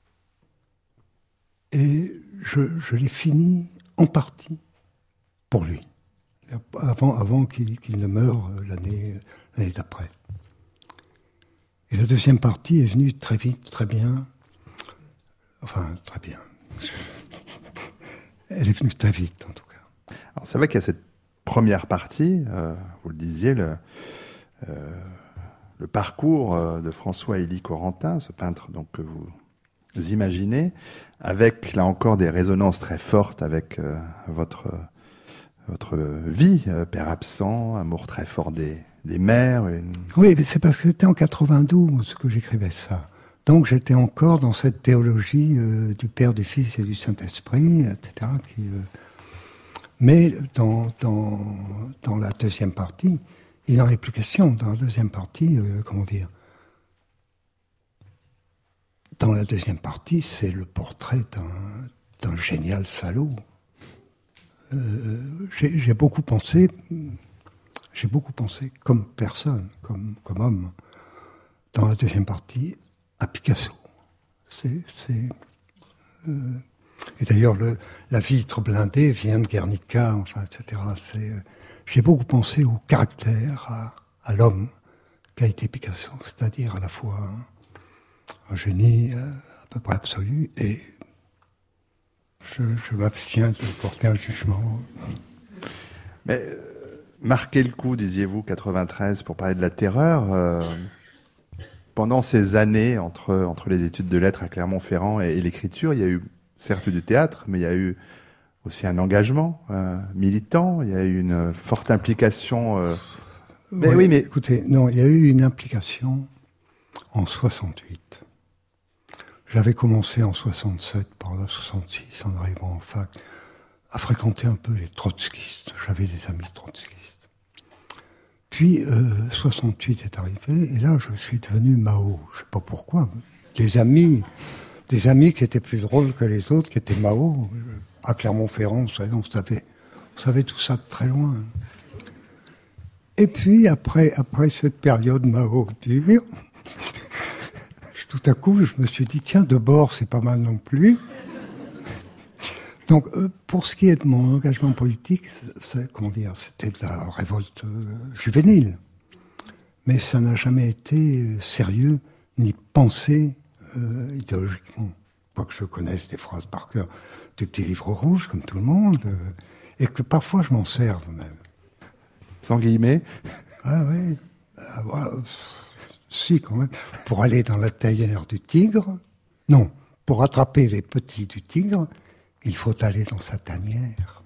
Et je, je l'ai fini en partie pour lui, avant, avant qu'il, qu'il ne meure l'année, l'année d'après. Et la deuxième partie est venue très vite, très bien. Enfin, très bien. Elle est venue très vite, en tout cas. Alors, c'est vrai qu'il y a cette première partie, euh, vous le disiez, le, euh, le parcours euh, de François-Élie Corentin, ce peintre donc, que vous imaginez, avec, là encore, des résonances très fortes avec euh, votre... Euh, votre vie, euh, père absent, amour très fort des, des mères. Une... Oui, mais c'est parce que c'était en quatre-vingt-douze que j'écrivais ça. Donc j'étais encore dans cette théologie euh, du Père, du Fils et du Saint-Esprit, et cetera. Qui, euh... Mais dans, dans, dans la deuxième partie, il n'en est plus question. Dans la deuxième partie, euh, comment dire Dans la deuxième partie, c'est le portrait d'un, d'un génial salaud. Euh, j'ai, j'ai beaucoup pensé, j'ai beaucoup pensé comme personne, comme, comme homme, dans la deuxième partie, à Picasso. C'est, c'est, euh, et d'ailleurs, le, la vitre blindée vient de Guernica, enfin, et cetera. C'est, euh, j'ai beaucoup pensé au caractère, à, à l'homme qu'a été Picasso, c'est-à-dire à la fois un, un génie euh, à peu près absolu et Je, je m'abstiens de porter un jugement. Mais euh, marquer le coup, disiez-vous, quatre-vingt-treize, pour parler de la terreur, euh, pendant ces années entre, entre les études de lettres à Clermont-Ferrand et, et l'écriture, il y a eu certes du théâtre, mais il y a eu aussi un engagement euh, militant, il y a eu une forte implication. Euh... Mais oui, oui, mais écoutez, non, il y a eu une implication en soixante-huit. J'avais commencé en soixante-sept, par là, soixante-six, en arrivant en fac, à fréquenter un peu les trotskistes. J'avais des amis trotskistes. Puis, euh, soixante-huit est arrivé, et là, je suis devenu Mao. Je ne sais pas pourquoi. Des amis, des amis qui étaient plus drôles que les autres, qui étaient Mao. À Clermont-Ferrand, vous savez, on savait, on savait tout ça de très loin. Et puis, après, après cette période Mao dure, tout à coup, je me suis dit, tiens, Debord, c'est pas mal non plus. Donc, euh, pour ce qui est de mon engagement politique, c'est, comment dire, c'était de la révolte euh, juvénile. Mais ça n'a jamais été euh, sérieux, ni pensé euh, idéologiquement. Quoique je connaisse des phrases par cœur du petit livre rouge, comme tout le monde, euh, et que parfois je m'en serve même. Sans guillemets. Ah oui, ah, bah, si quand même. Pour aller dans la tanière du tigre, non, pour attraper les petits du tigre, il faut aller dans sa tanière.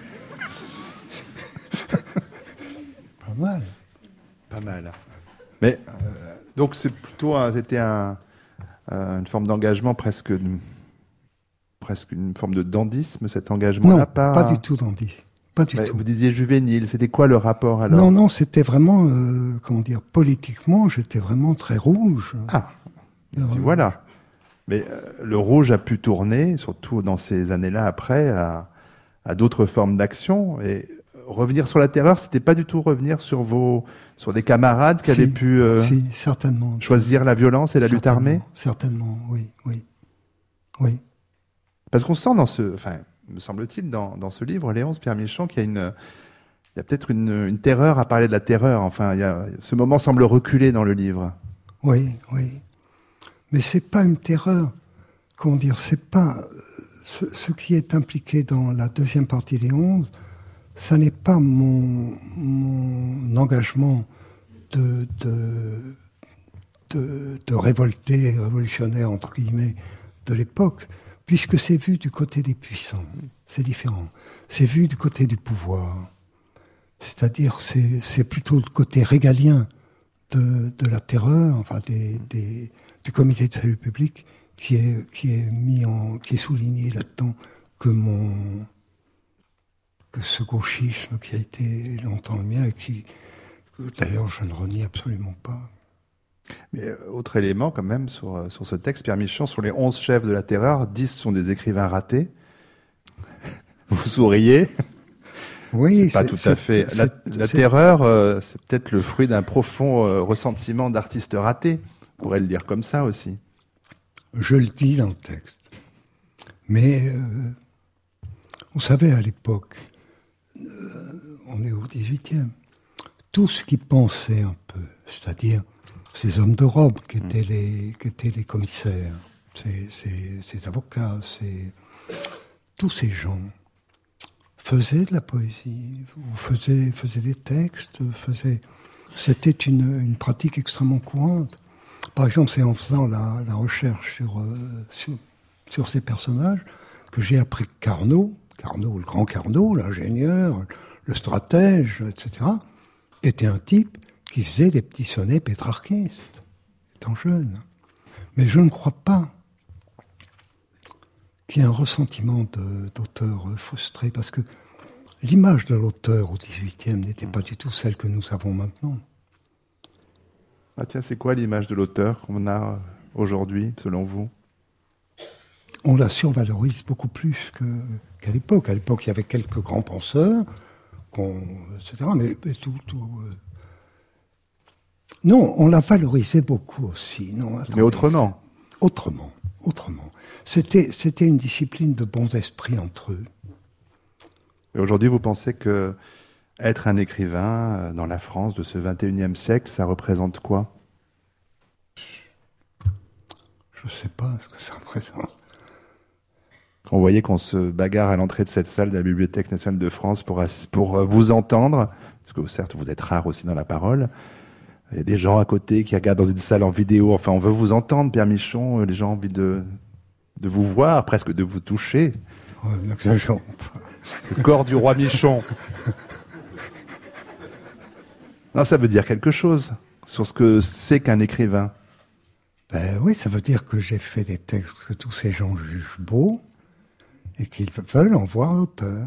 Pas mal. Pas mal. Mais euh, donc c'est plutôt, un, c'était un, euh, une forme d'engagement presque, presque une forme de dandisme, cet engagement-là. Non, pas, pas du tout dandisme. Pas du bah, tout. Vous disiez juvénile. C'était quoi le rapport alors? Non, non, c'était vraiment, euh, comment dire, politiquement, j'étais vraiment très rouge. Ah, Euh, voilà. Mais euh, le rouge a pu tourner, surtout dans ces années-là après, à, à d'autres formes d'action. Et revenir sur la terreur, c'était pas du tout revenir sur vos, sur des camarades qui si, avaient pu euh, si, certainement. choisir la violence et la lutte armée. Certainement, oui, oui, oui. Parce qu'on sent dans ce, enfin, me semble-t-il, dans, dans ce livre, Léonce, Pierre Michon, qu'il y a une, il y a peut-être une, une terreur à parler de la terreur. Enfin, il y a, ce moment semble reculer dans le livre. Oui, oui. Mais c'est pas une terreur. Comment dire, c'est pas ce, ce qui est impliqué dans la deuxième partie des onze. Ça n'est pas mon, mon engagement de, de, de, de révolté, révolutionnaire entre guillemets de l'époque, puisque c'est vu du côté des puissants. C'est différent. C'est vu du côté du pouvoir. C'est-à-dire, c'est, c'est plutôt le côté régalien de, de la terreur, enfin des, des du comité de salut public, qui est, qui est mis en, qui est souligné là-dedans que mon, que ce gauchisme qui a été longtemps le mien et qui, que d'ailleurs je ne renie absolument pas. Mais euh, autre élément quand même sur, euh, sur ce texte, Pierre Michon, sur les onze chefs de la terreur, dix sont des écrivains ratés. Vous souriez. Oui, c'est pas c'est, tout c'est, à fait. c'est, La, c'est, la c'est, terreur, euh, c'est peut-être le fruit d'un profond euh, ressentiment d'artiste raté. On pourrait le dire comme ça aussi. Je le dis dans le texte. Mais, euh, vous savez, à l'époque, euh, on est au dix-huitième, tout ce qui pensait un peu, c'est-à-dire ces hommes de robe qui étaient les, qui étaient les commissaires, ces, ces, ces avocats, ces, tous ces gens faisaient de la poésie, ou faisaient, faisaient des textes, faisaient... C'était une, une pratique extrêmement courante. Par exemple, c'est en faisant la, la recherche sur, euh, sur, sur ces personnages que j'ai appris que Carnot, Carnot, le grand Carnot, l'ingénieur, le stratège, et cetera, était un type qui faisait des petits sonnets pétrarchistes, étant jeune. Mais je ne crois pas qu'il y ait un ressentiment de, d'auteur frustré, parce que l'image de l'auteur au dix-huitième n'était pas du tout celle que nous avons maintenant. Ah tiens, c'est quoi l'image de l'auteur qu'on a aujourd'hui, selon vous? On la survalorise beaucoup plus que, qu'à l'époque. À l'époque, il y avait quelques grands penseurs, qu'on, et cetera. Mais, mais tout... tout euh... Non, on la valorisait beaucoup aussi. Non, attendez, mais autrement. Autrement, autrement. C'était, c'était une discipline de bons esprits entre eux. Et aujourd'hui, vous pensez que être un écrivain dans la France de ce vingt et unième siècle, ça représente quoi? Je ne sais pas ce que ça représente. Quand vous voyez qu'on se bagarre à l'entrée de cette salle de la Bibliothèque nationale de France pour, pour vous entendre, parce que certes, vous êtes rare aussi dans la parole, il y a des gens à côté qui regardent dans une salle en vidéo, enfin on veut vous entendre, Pierre Michon, les gens ont envie de, de vous voir, presque de vous toucher. Oh, n'exagérons pas. Le corps du roi Michon. Non, ça veut dire quelque chose sur ce que c'est qu'un écrivain. Ben oui, ça veut dire que j'ai fait des textes que tous ces gens jugent beaux et qu'ils veulent en voir l'auteur.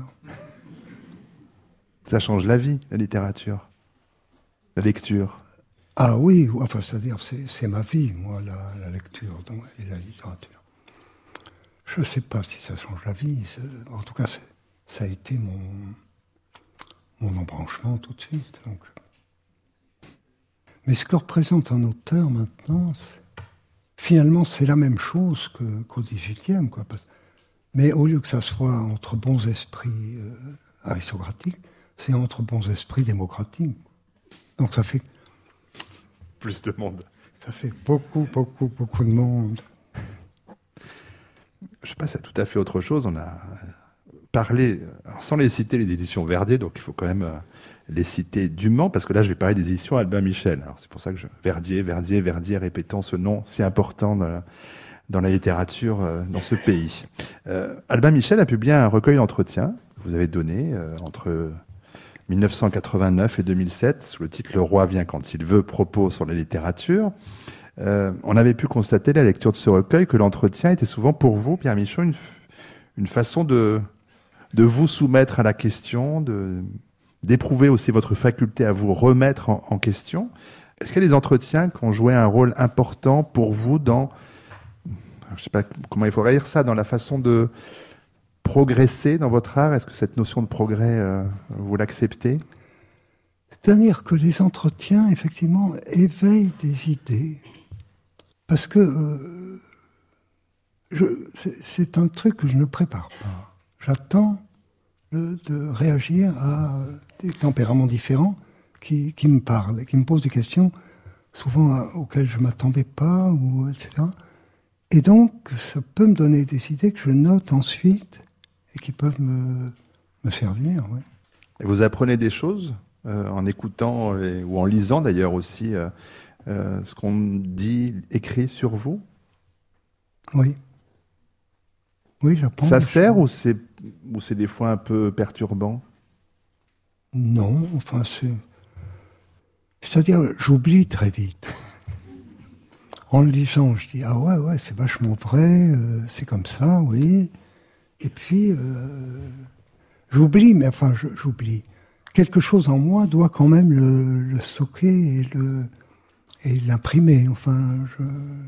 Ça change la vie, la littérature, la lecture. Ah oui, enfin, c'est-à-dire, c'est, c'est ma vie, moi, la, la lecture donc, et la littérature. Je ne sais pas si ça change la vie. En tout cas, c'est, ça a été mon, mon embranchement tout de suite. Donc. Mais ce que représente un auteur maintenant, c'est, finalement, c'est la même chose que, qu'au dix-huitième. Quoi, parce, Mais au lieu que ça soit entre bons esprits euh, aristocratiques, c'est entre bons esprits démocratiques. Donc ça fait... Plus de monde. Ça fait beaucoup, beaucoup, beaucoup de monde. Je passe à tout à fait autre chose. On a parlé, alors sans les citer, les éditions Verdier, donc il faut quand même les citer dûment, parce que là, je vais parler des éditions Albin Michel. Alors c'est pour ça que je... Verdier, Verdier, Verdier, répétant ce nom si important dans la, dans la littérature euh, dans ce pays. Euh, Albin Michel a publié un recueil d'entretiens que vous avez donné euh, entre mille neuf cent quatre-vingt-neuf et deux mille sept, sous le titre « Le roi vient quand il veut, propos sur la littérature ». Euh, on avait pu constater à la lecture de ce recueil que l'entretien était souvent pour vous, Pierre Michon, une, une façon de, de vous soumettre à la question, de, d'éprouver aussi votre faculté à vous remettre en, en question. Est-ce qu'il y a des entretiens qui ont joué un rôle important pour vous dans, je ne sais pas comment il faudrait dire ça, dans la façon de progresser dans votre art? Est-ce que cette notion de progrès, euh, vous l'acceptez? C'est-à-dire que les entretiens, effectivement, éveillent des idées. Parce que euh, je, c'est, c'est un truc que je ne prépare pas. J'attends le, de réagir à des tempéraments différents qui, qui me parlent et qui me posent des questions souvent à, auxquelles je ne m'attendais pas, ou, et cetera. Et donc, ça peut me donner des idées que je note ensuite et qui peuvent me, me servir. Ouais. Et vous apprenez des choses euh, en écoutant les, ou en lisant d'ailleurs aussi euh, euh, ce qu'on dit, écrit sur vous? Oui. Oui, j'apprends. Ça sert ou c'est, ou c'est des fois un peu perturbant? Non, enfin c'est... C'est-à-dire, j'oublie très vite. En le lisant, je dis « Ah ouais, ouais, c'est vachement vrai, euh, c'est comme ça, oui. » Et puis, euh, j'oublie, mais enfin, je, j'oublie. Quelque chose en moi doit quand même le, le stocker et, le, et l'imprimer. Enfin, je...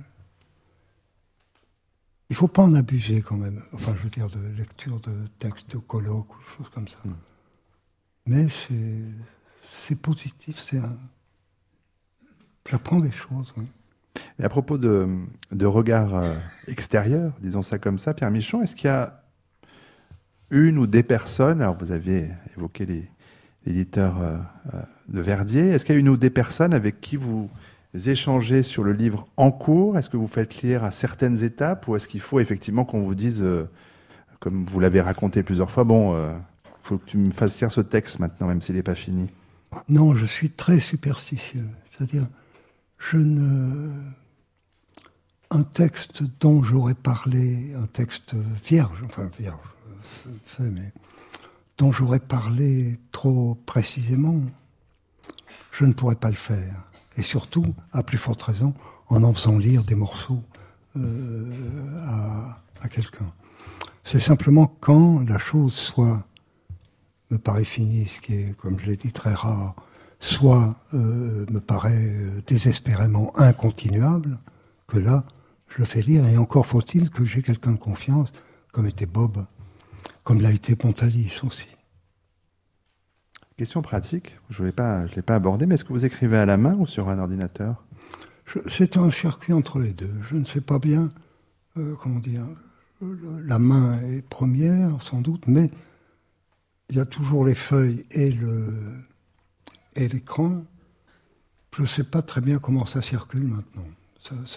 il ne faut pas en abuser quand même. Enfin, je veux dire, de lecture de textes, de colloques, ou des choses comme ça. Mmh. Mais c'est, c'est positif, c'est un... J'apprends des choses, oui. Mais à propos de, de regard euh, extérieur, disons ça comme ça, Pierre Michon, est-ce qu'il y a une ou des personnes, alors vous aviez évoqué les, l'éditeur euh, de Verdier, est-ce qu'il y a une ou des personnes avec qui vous échangez sur le livre en cours? Est-ce que vous faites lire à certaines étapes, ou est-ce qu'il faut effectivement qu'on vous dise, euh, comme vous l'avez raconté plusieurs fois, bon, il euh, faut que tu me fasses lire ce texte maintenant, même s'il n'est pas fini? Non, je suis très superstitieux. C'est-à-dire, je ne... Un texte dont j'aurais parlé, un texte vierge, enfin vierge, mais dont j'aurais parlé trop précisément, je ne pourrais pas le faire. Et surtout, à plus forte raison, en en faisant lire des morceaux euh, à, à quelqu'un. C'est simplement quand la chose soit, me paraît finie, ce qui est, comme je l'ai dit, très rare, soit euh, me paraît désespérément incontinuable, que là, je le fais lire, et encore faut-il que j'ai quelqu'un de confiance, comme était Bob, comme l'a été Pontalis aussi. Question pratique, je ne l'ai pas, je l'ai pas abordé, mais est-ce que vous écrivez à la main ou sur un ordinateur? je, C'est un circuit entre les deux. Je ne sais pas bien, euh, comment dire, la main est première, sans doute, mais il y a toujours les feuilles et, le, et l'écran. Je ne sais pas très bien comment ça circule maintenant. Ça... ça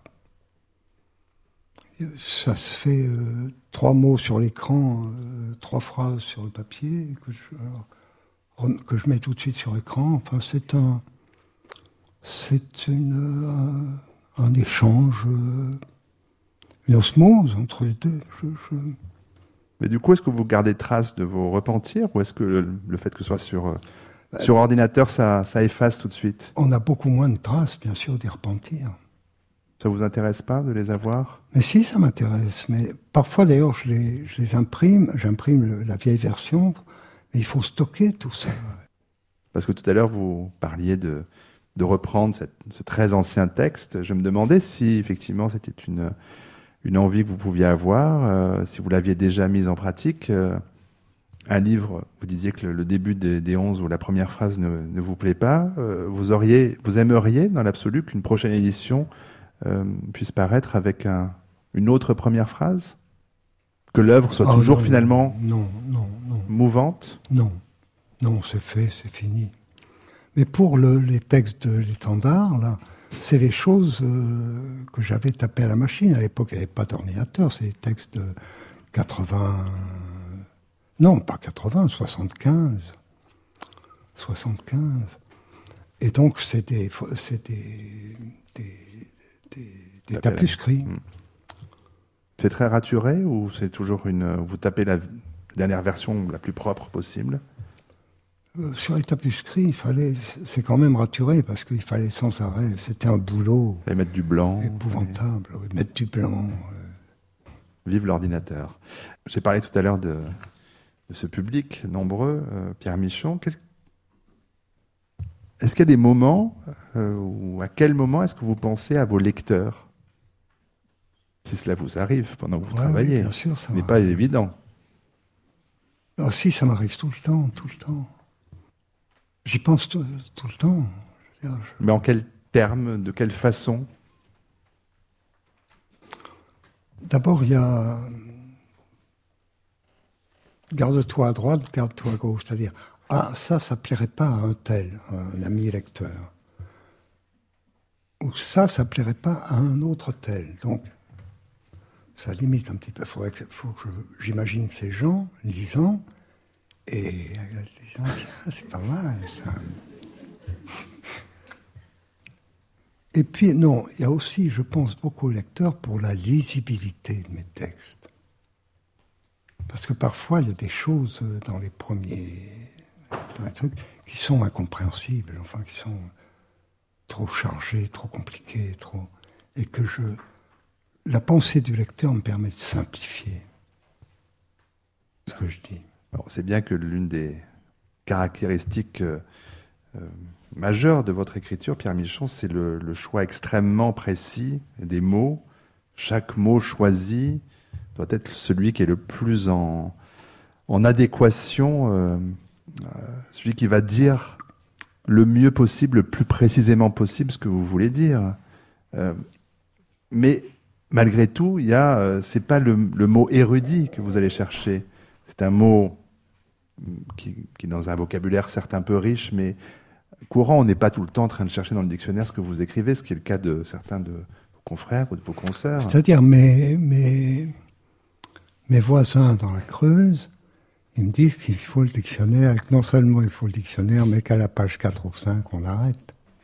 Ça se fait euh, trois mots sur l'écran, euh, trois phrases sur le papier, que je, alors, que je mets tout de suite sur l'écran. Enfin, c'est un, c'est une, un, un échange, euh, une osmose entre les deux. Je, je... Mais du coup, est-ce que vous gardez trace de vos repentirs, ou est-ce que le, le fait que ce soit sur, euh, bah, sur ordinateur, ça, ça efface tout de suite? On a beaucoup moins de traces, bien sûr, des repentirs. Ça vous intéresse pas de les avoir? Mais si, ça m'intéresse. Mais parfois, d'ailleurs, je les, je les imprime. J'imprime le, la vieille version. Mais il faut stocker tout ça. Parce que tout à l'heure, vous parliez de, de reprendre cette, ce très ancien texte. Je me demandais si, effectivement, c'était une, une envie que vous pouviez avoir, euh, si vous l'aviez déjà mise en pratique. Euh, un livre, vous disiez que le, le début des, des onze ou la première phrase ne, ne vous plaît pas. Euh, vous, auriez, vous aimeriez, dans l'absolu, qu'une prochaine édition Euh, puisse paraître avec un, une autre première phrase, Que l'œuvre soit oh, toujours non, finalement non, non, non, mouvante? Non, non, c'est fait, c'est fini. Mais pour le, les textes de l'étendard, là, c'est des choses euh, que j'avais tapées à la machine. À l'époque, il n'y avait pas d'ordinateur. C'est des textes de quatre-vingts... Non, pas quatre-vingts, soixante-quinze. soixante-quinze. Et donc, c'est des, c'est des, des, des, des tapuscrits. Mmh. C'est très raturé ou c'est toujours une... Vous tapez la dernière version la plus propre possible? Euh, sur les tapuscrits, il fallait, c'est quand même raturé parce qu'il fallait sans arrêt. C'était un boulot. Et mettre du blanc. Épouvantable. Et... Oui, mettre du blanc. Euh... Vive l'ordinateur. J'ai parlé tout à l'heure de, de ce public nombreux, euh, Pierre Michon. Quel... Est-ce qu'il y a des moments, euh, ou à quel moment est-ce que vous pensez à vos lecteurs? Si cela vous arrive pendant que vous ouais, dire, oui, bien sûr, ça ce n'est pas évident. Ah si, ça m'arrive tout le temps, tout le temps. J'y pense tout, tout le temps. Je veux dire, je... Mais en quels termes, de quelle façon? D'abord, il y a... Garde-toi à droite, garde-toi à gauche. C'est-à-dire, ah, ça, ça plairait pas à un tel, un ami lecteur. Ou ça, ça plairait pas à un autre tel. Donc, ça limite un petit peu. Il faut, faut que j'imagine ces gens lisant et les gens disent, ah, c'est pas mal ça. Et puis, non, il y a aussi, je pense, beaucoup aux lecteurs pour la lisibilité de mes textes. Parce que parfois, il y a des choses dans les premiers, premiers trucs qui sont incompréhensibles, enfin, qui sont trop chargées, trop compliquées, trop... et que je... La pensée du lecteur me permet de simplifier ce que je dis. Alors, c'est bien que l'une des caractéristiques euh, euh, majeures de votre écriture, Pierre Michon, c'est le, le choix extrêmement précis des mots. Chaque mot choisi doit être celui qui est le plus en, en adéquation, euh, euh, celui qui va dire le mieux possible, le plus précisément possible ce que vous voulez dire. Euh, mais malgré tout, il y a, euh, c'est pas le, le mot érudit que vous allez chercher. C'est un mot qui, qui est dans un vocabulaire certes un peu riche, mais courant. On n'est pas tout le temps en train de chercher dans le dictionnaire ce que vous écrivez, ce qui est le cas de certains de vos confrères ou de vos consoeurs. C'est-à-dire mes, mes, mes voisins dans la Creuse, ils me disent qu'il faut le dictionnaire, et que non seulement il faut le dictionnaire, mais qu'à la page quatre ou cinq, on arrête.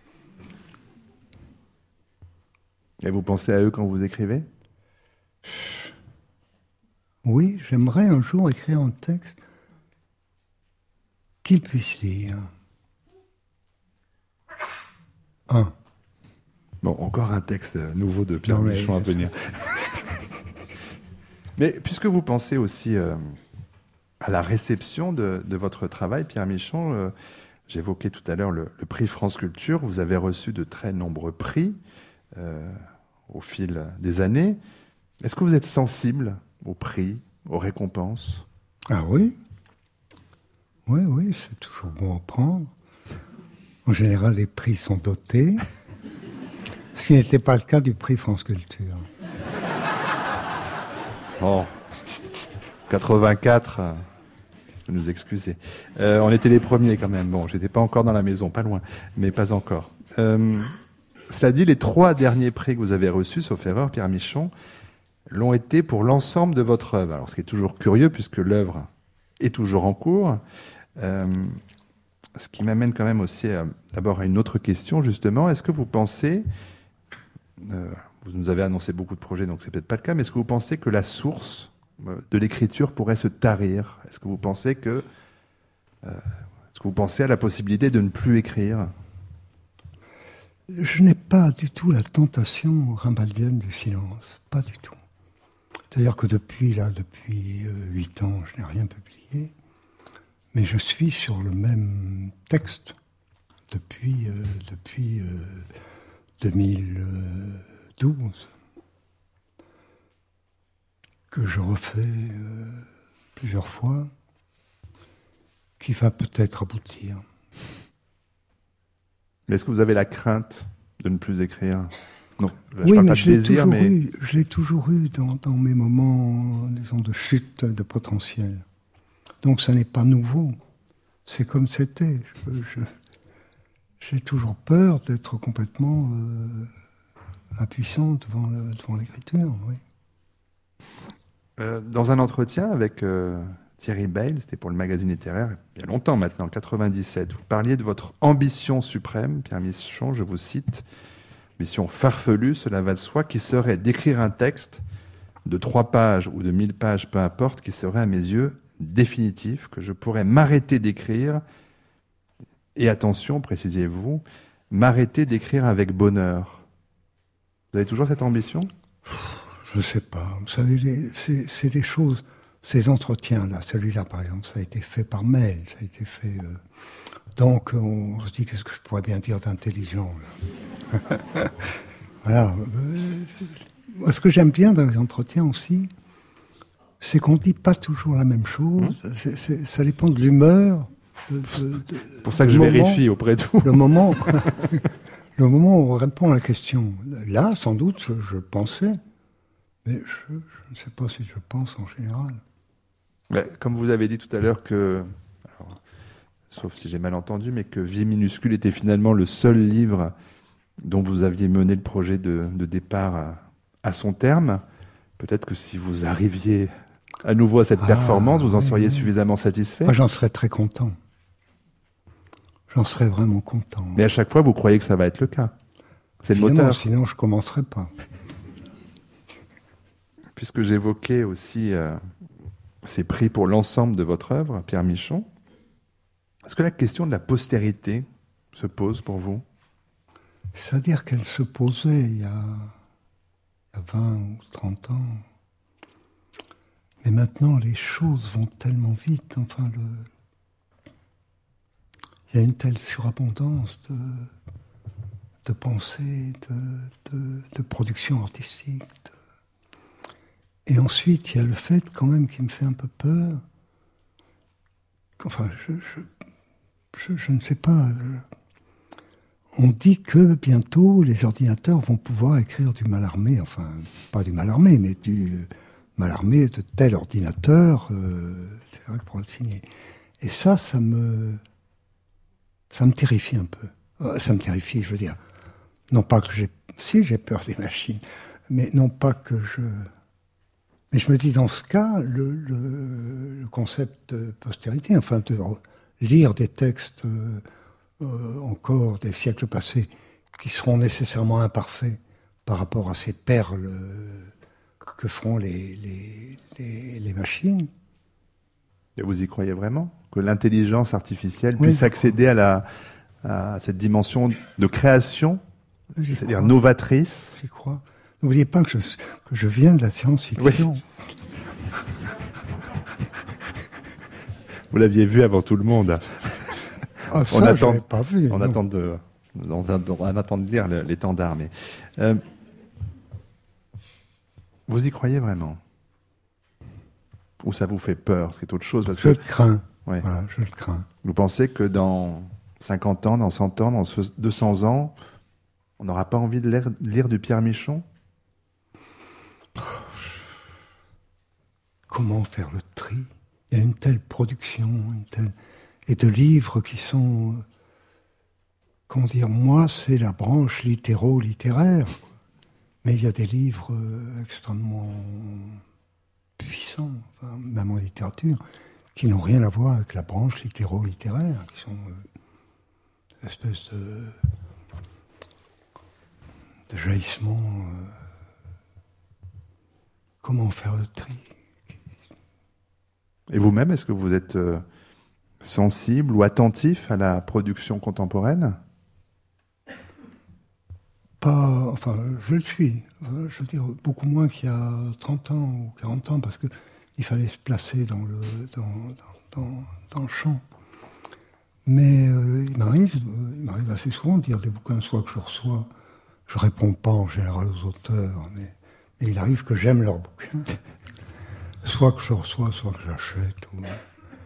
Et vous pensez à eux quand vous écrivez? Oui, j'aimerais un jour écrire un texte qu'ils puissent lire. Un. Bon, encore un texte nouveau de Pierre Michon à venir. Mais puisque vous pensez aussi euh, à la réception de, de votre travail, Pierre Michon, euh, j'évoquais tout à l'heure le, le prix France Culture. Vous avez reçu de très nombreux prix euh, au fil des années. Est-ce que vous êtes sensible aux prix, aux récompenses? Ah oui. Oui, oui, c'est toujours bon à prendre. En général, les prix sont dotés. Ce qui n'était pas le cas du prix France Culture. Oh, quatre-vingt-quatre, euh, je vais nous excuser. Euh, on était les premiers quand même. Bon, j'étais pas encore dans la maison, pas loin, mais pas encore. Euh, cela dit, les trois derniers prix que vous avez reçus, sauf erreur, Pierre Michon, l'ont été pour l'ensemble de votre œuvre. Alors, ce qui est toujours curieux, puisque l'œuvre est toujours en cours. Euh, ce qui m'amène quand même aussi euh, d'abord à une autre question, justement. Est-ce que vous pensez... Euh, vous nous avez annoncé beaucoup de projets, donc c'est peut-être pas le cas, mais est-ce que vous pensez que la source de l'écriture pourrait se tarir? Est-ce que vous pensez que, euh, est-ce que vous pensez à la possibilité de ne plus écrire? Je n'ai pas du tout la tentation rimbaldienne du silence, pas du tout. C'est-à-dire que depuis là, depuis huit ans, je n'ai rien publié, mais je suis sur le même texte depuis euh, depuis euh, deux mille douze, que je refais euh, plusieurs fois, qui va peut-être aboutir. Mais est-ce que vous avez la crainte de ne plus écrire? Non, je oui, parle mais pas de je l'ai désir, toujours mais... eu, je l'ai toujours eu dans, dans mes moments, disons, de chute de potentiel. Donc ça n'est pas nouveau. C'est comme c'était. Je, je, j'ai toujours peur d'être complètement euh, impuissant devant, le, devant l'écriture, oui. Euh, dans un entretien avec euh, Thierry Bayle, c'était pour le magazine littéraire, il y a longtemps maintenant, en quatre-vingt-dix-sept, vous parliez de votre ambition suprême, Pierre Michon, je vous cite, mission farfelue, cela va de soi, qui serait d'écrire un texte de trois pages ou de mille pages, peu importe, qui serait à mes yeux définitif, que je pourrais m'arrêter d'écrire, et attention, précisez-vous, m'arrêter d'écrire avec bonheur. Vous avez toujours cette ambition ? Je ne sais pas. Vous savez, c'est, c'est des choses, ces entretiens-là, celui-là par exemple, ça a été fait par mail, ça a été fait... Euh, donc on se dit, qu'est-ce que je pourrais bien dire d'intelligent là. Voilà. Euh, ce que j'aime bien dans les entretiens aussi, c'est qu'on ne dit pas toujours la même chose. Mmh. C'est, c'est, ça dépend de l'humeur. De, de, de, c'est pour ça que je moment, vérifie auprès de vous. Le moment, le moment où on répond à la question. Là, sans doute, je, je pensais, mais je, je ne sais pas si je pense en général. Mais comme vous avez dit tout à l'heure que, alors, sauf si j'ai mal entendu, mais que Vie minuscule était finalement le seul livre dont vous aviez mené le projet de, de départ à, à son terme, peut-être que si vous arriviez à nouveau à cette ah, performance, vous en oui, seriez oui. suffisamment satisfait ? Moi, j'en serais très content. J'en serais vraiment content. Mais à chaque fois, vous croyez que ça va être le cas ? C'est le moteur. Sinon, je ne commencerai pas. Puisque j'évoquais aussi euh, ces prix pour l'ensemble de votre œuvre, Pierre Michon, est-ce que la question de la postérité se pose pour vous ? C'est-à-dire qu'elle se posait il y a, il y a vingt ou trente ans. Mais maintenant, les choses vont tellement vite. Enfin, le... il y a une telle surabondance de, de pensée, de, de, de production artistique. De... Et ensuite, il y a le fait quand même qui me fait un peu peur. Enfin, je, je, je, je ne sais pas. Je... On dit que bientôt, les ordinateurs vont pouvoir écrire du Mallarmé. Enfin, pas du Mallarmé, mais du... Mallarmé de tel ordinateur, euh, c'est vrai que pour le signer. Et ça, ça me, ça me terrifie un peu. Ça me terrifie, je veux dire. Non pas que j'ai, si j'ai peur des machines, mais non pas que je. Mais je me dis dans ce cas, le, le, le concept de postérité, enfin de lire des textes euh, euh, encore des siècles passés, qui seront nécessairement imparfaits par rapport à ces perles. Euh, que feront les, les, les, les machines. Et vous y croyez vraiment ? Que l'intelligence artificielle oui, puisse accéder à, la, à cette dimension de création, j'y c'est-à-dire crois. Novatrice ? J'y crois. N'oubliez pas que je, que je viens de la science-fiction. Oui. Vous l'aviez vu avant tout le monde. Ah, ça, on attend, je pas vu. On attend, de, on, on attend de lire l'étendard. Mais... Euh, Vous y croyez vraiment ? Ou ça vous fait peur, ce qui est autre chose parce Je que... le crains. Ouais. Voilà, je le crains. Vous pensez que dans cinquante ans, dans cent ans, dans deux cents ans, on n'aura pas envie de lire, lire du Pierre Michon ? Comment faire le tri ? Il y a une telle production, une telle... et de livres qui sont... Comment dire ? Moi, c'est la branche littéro-littéraire. Mais il y a des livres extrêmement puissants, enfin, même en littérature, qui n'ont rien à voir avec la branche littéro-littéraire, qui sont euh, espèces de, de jaillissements. Euh, comment faire le tri ? Et vous-même, est-ce que vous êtes euh, sensible ou attentif à la production contemporaine ? Pas, enfin, je le suis. Je veux dire, beaucoup moins qu'il y a trente ans ou quarante ans, parce qu'il fallait se placer dans le, dans, dans, dans, dans le champ. Mais euh, il m'arrive, il m'arrive assez souvent de dire des bouquins, soit que je reçois, je réponds pas en général aux auteurs, mais, mais il arrive que j'aime leurs bouquins. Soit que je reçois, soit que j'achète. Ou...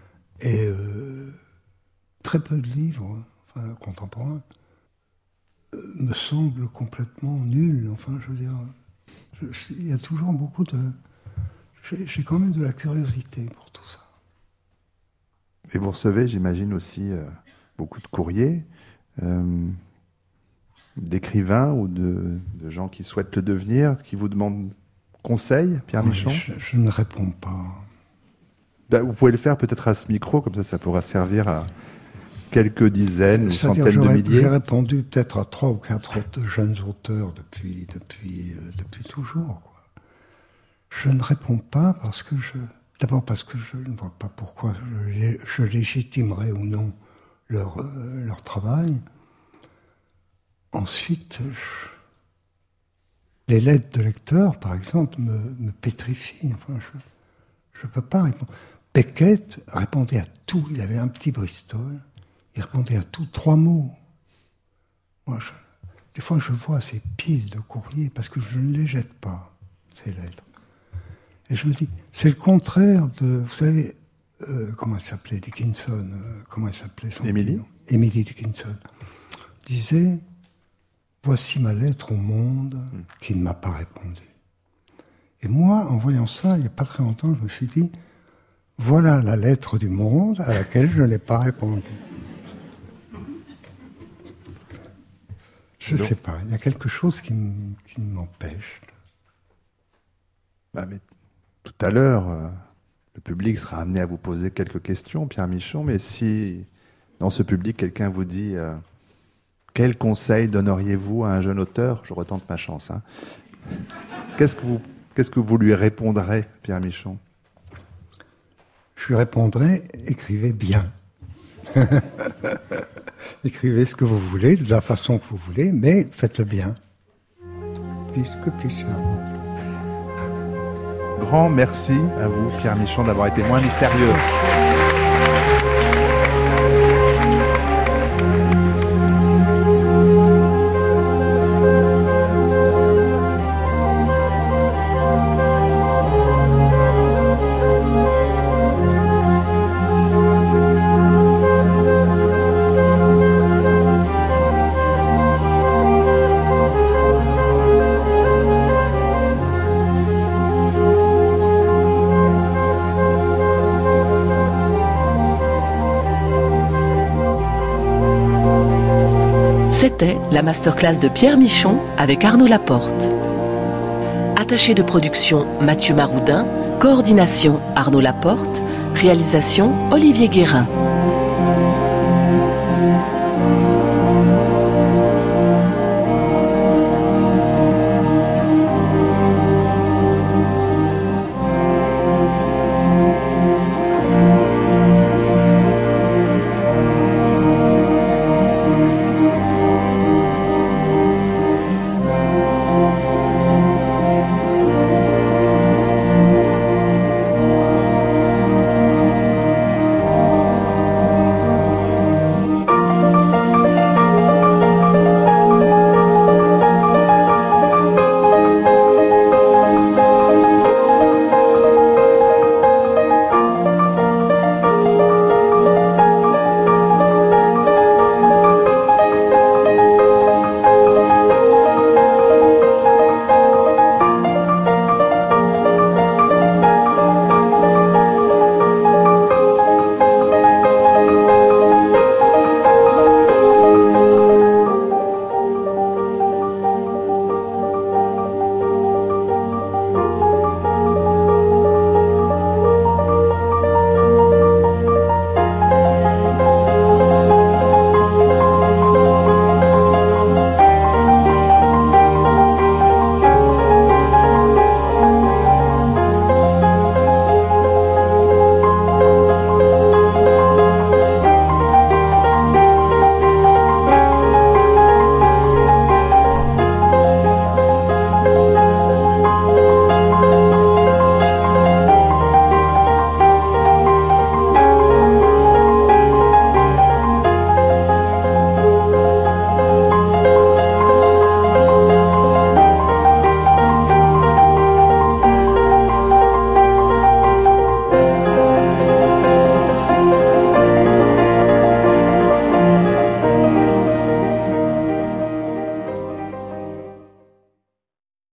Et euh, très peu de livres, enfin, contemporains. me semble complètement nul. Enfin, je veux dire, je, il y a toujours beaucoup de... J'ai, j'ai quand même de la curiosité pour tout ça. Et vous recevez, j'imagine, aussi euh, beaucoup de courriers euh, d'écrivains ou de, de gens qui souhaitent le devenir, qui vous demandent conseil, Pierre Oui, Michon. je, je ne réponds pas. Ben, vous pouvez le faire peut-être à ce micro, comme ça, ça pourra servir à quelques dizaines ou centaines de milliers. J'ai répondu peut-être à trois ou quatre autres jeunes auteurs depuis, depuis, euh, depuis toujours, quoi. Je ne réponds pas parce que je... D'abord parce que je ne vois pas pourquoi je, je légitimerais ou non leur, euh, leur travail. Ensuite, je... les lettres de lecteurs, par exemple, me, me pétrifient. Enfin, je ne peux pas répondre. Beckett répondait à tout. Il avait un petit Bristol. Il répondait à tout, trois mots. Moi, je... des fois, je vois ces piles de courriers parce que je ne les jette pas, ces lettres. Et je me dis, c'est le contraire de... Vous savez, euh, comment elle s'appelait, Dickinson euh, Comment elle s'appelait son Emily nom Emily Dickinson. Disait, voici ma lettre au monde qui ne m'a pas répondu. Et moi, en voyant ça, il n'y a pas très longtemps, je me suis dit, voilà la lettre du monde à laquelle je n'ai pas répondu. Je ne sais pas, il y a quelque chose qui, m- qui m'empêche. Bah, mais tout à l'heure, euh, le public sera amené à vous poser quelques questions, Pierre Michon, mais si dans ce public, quelqu'un vous dit euh, quel conseil donneriez-vous à un jeune auteur ? Je retente ma chance. Hein. Qu'est-ce que vous, qu'est-ce que vous lui répondrez, Pierre Michon ? Je lui répondrai, écrivez bien. Écrivez ce que vous voulez, de la façon que vous voulez, mais faites-le bien. Puisque puisse Grand merci à vous, Pierre Michon, d'avoir été moins mystérieux. C'était la masterclass de Pierre Michon avec Arnaud Laporte. Attaché de production Mathieu Maroudin, coordination Arnaud Laporte, réalisation Olivier Guérin.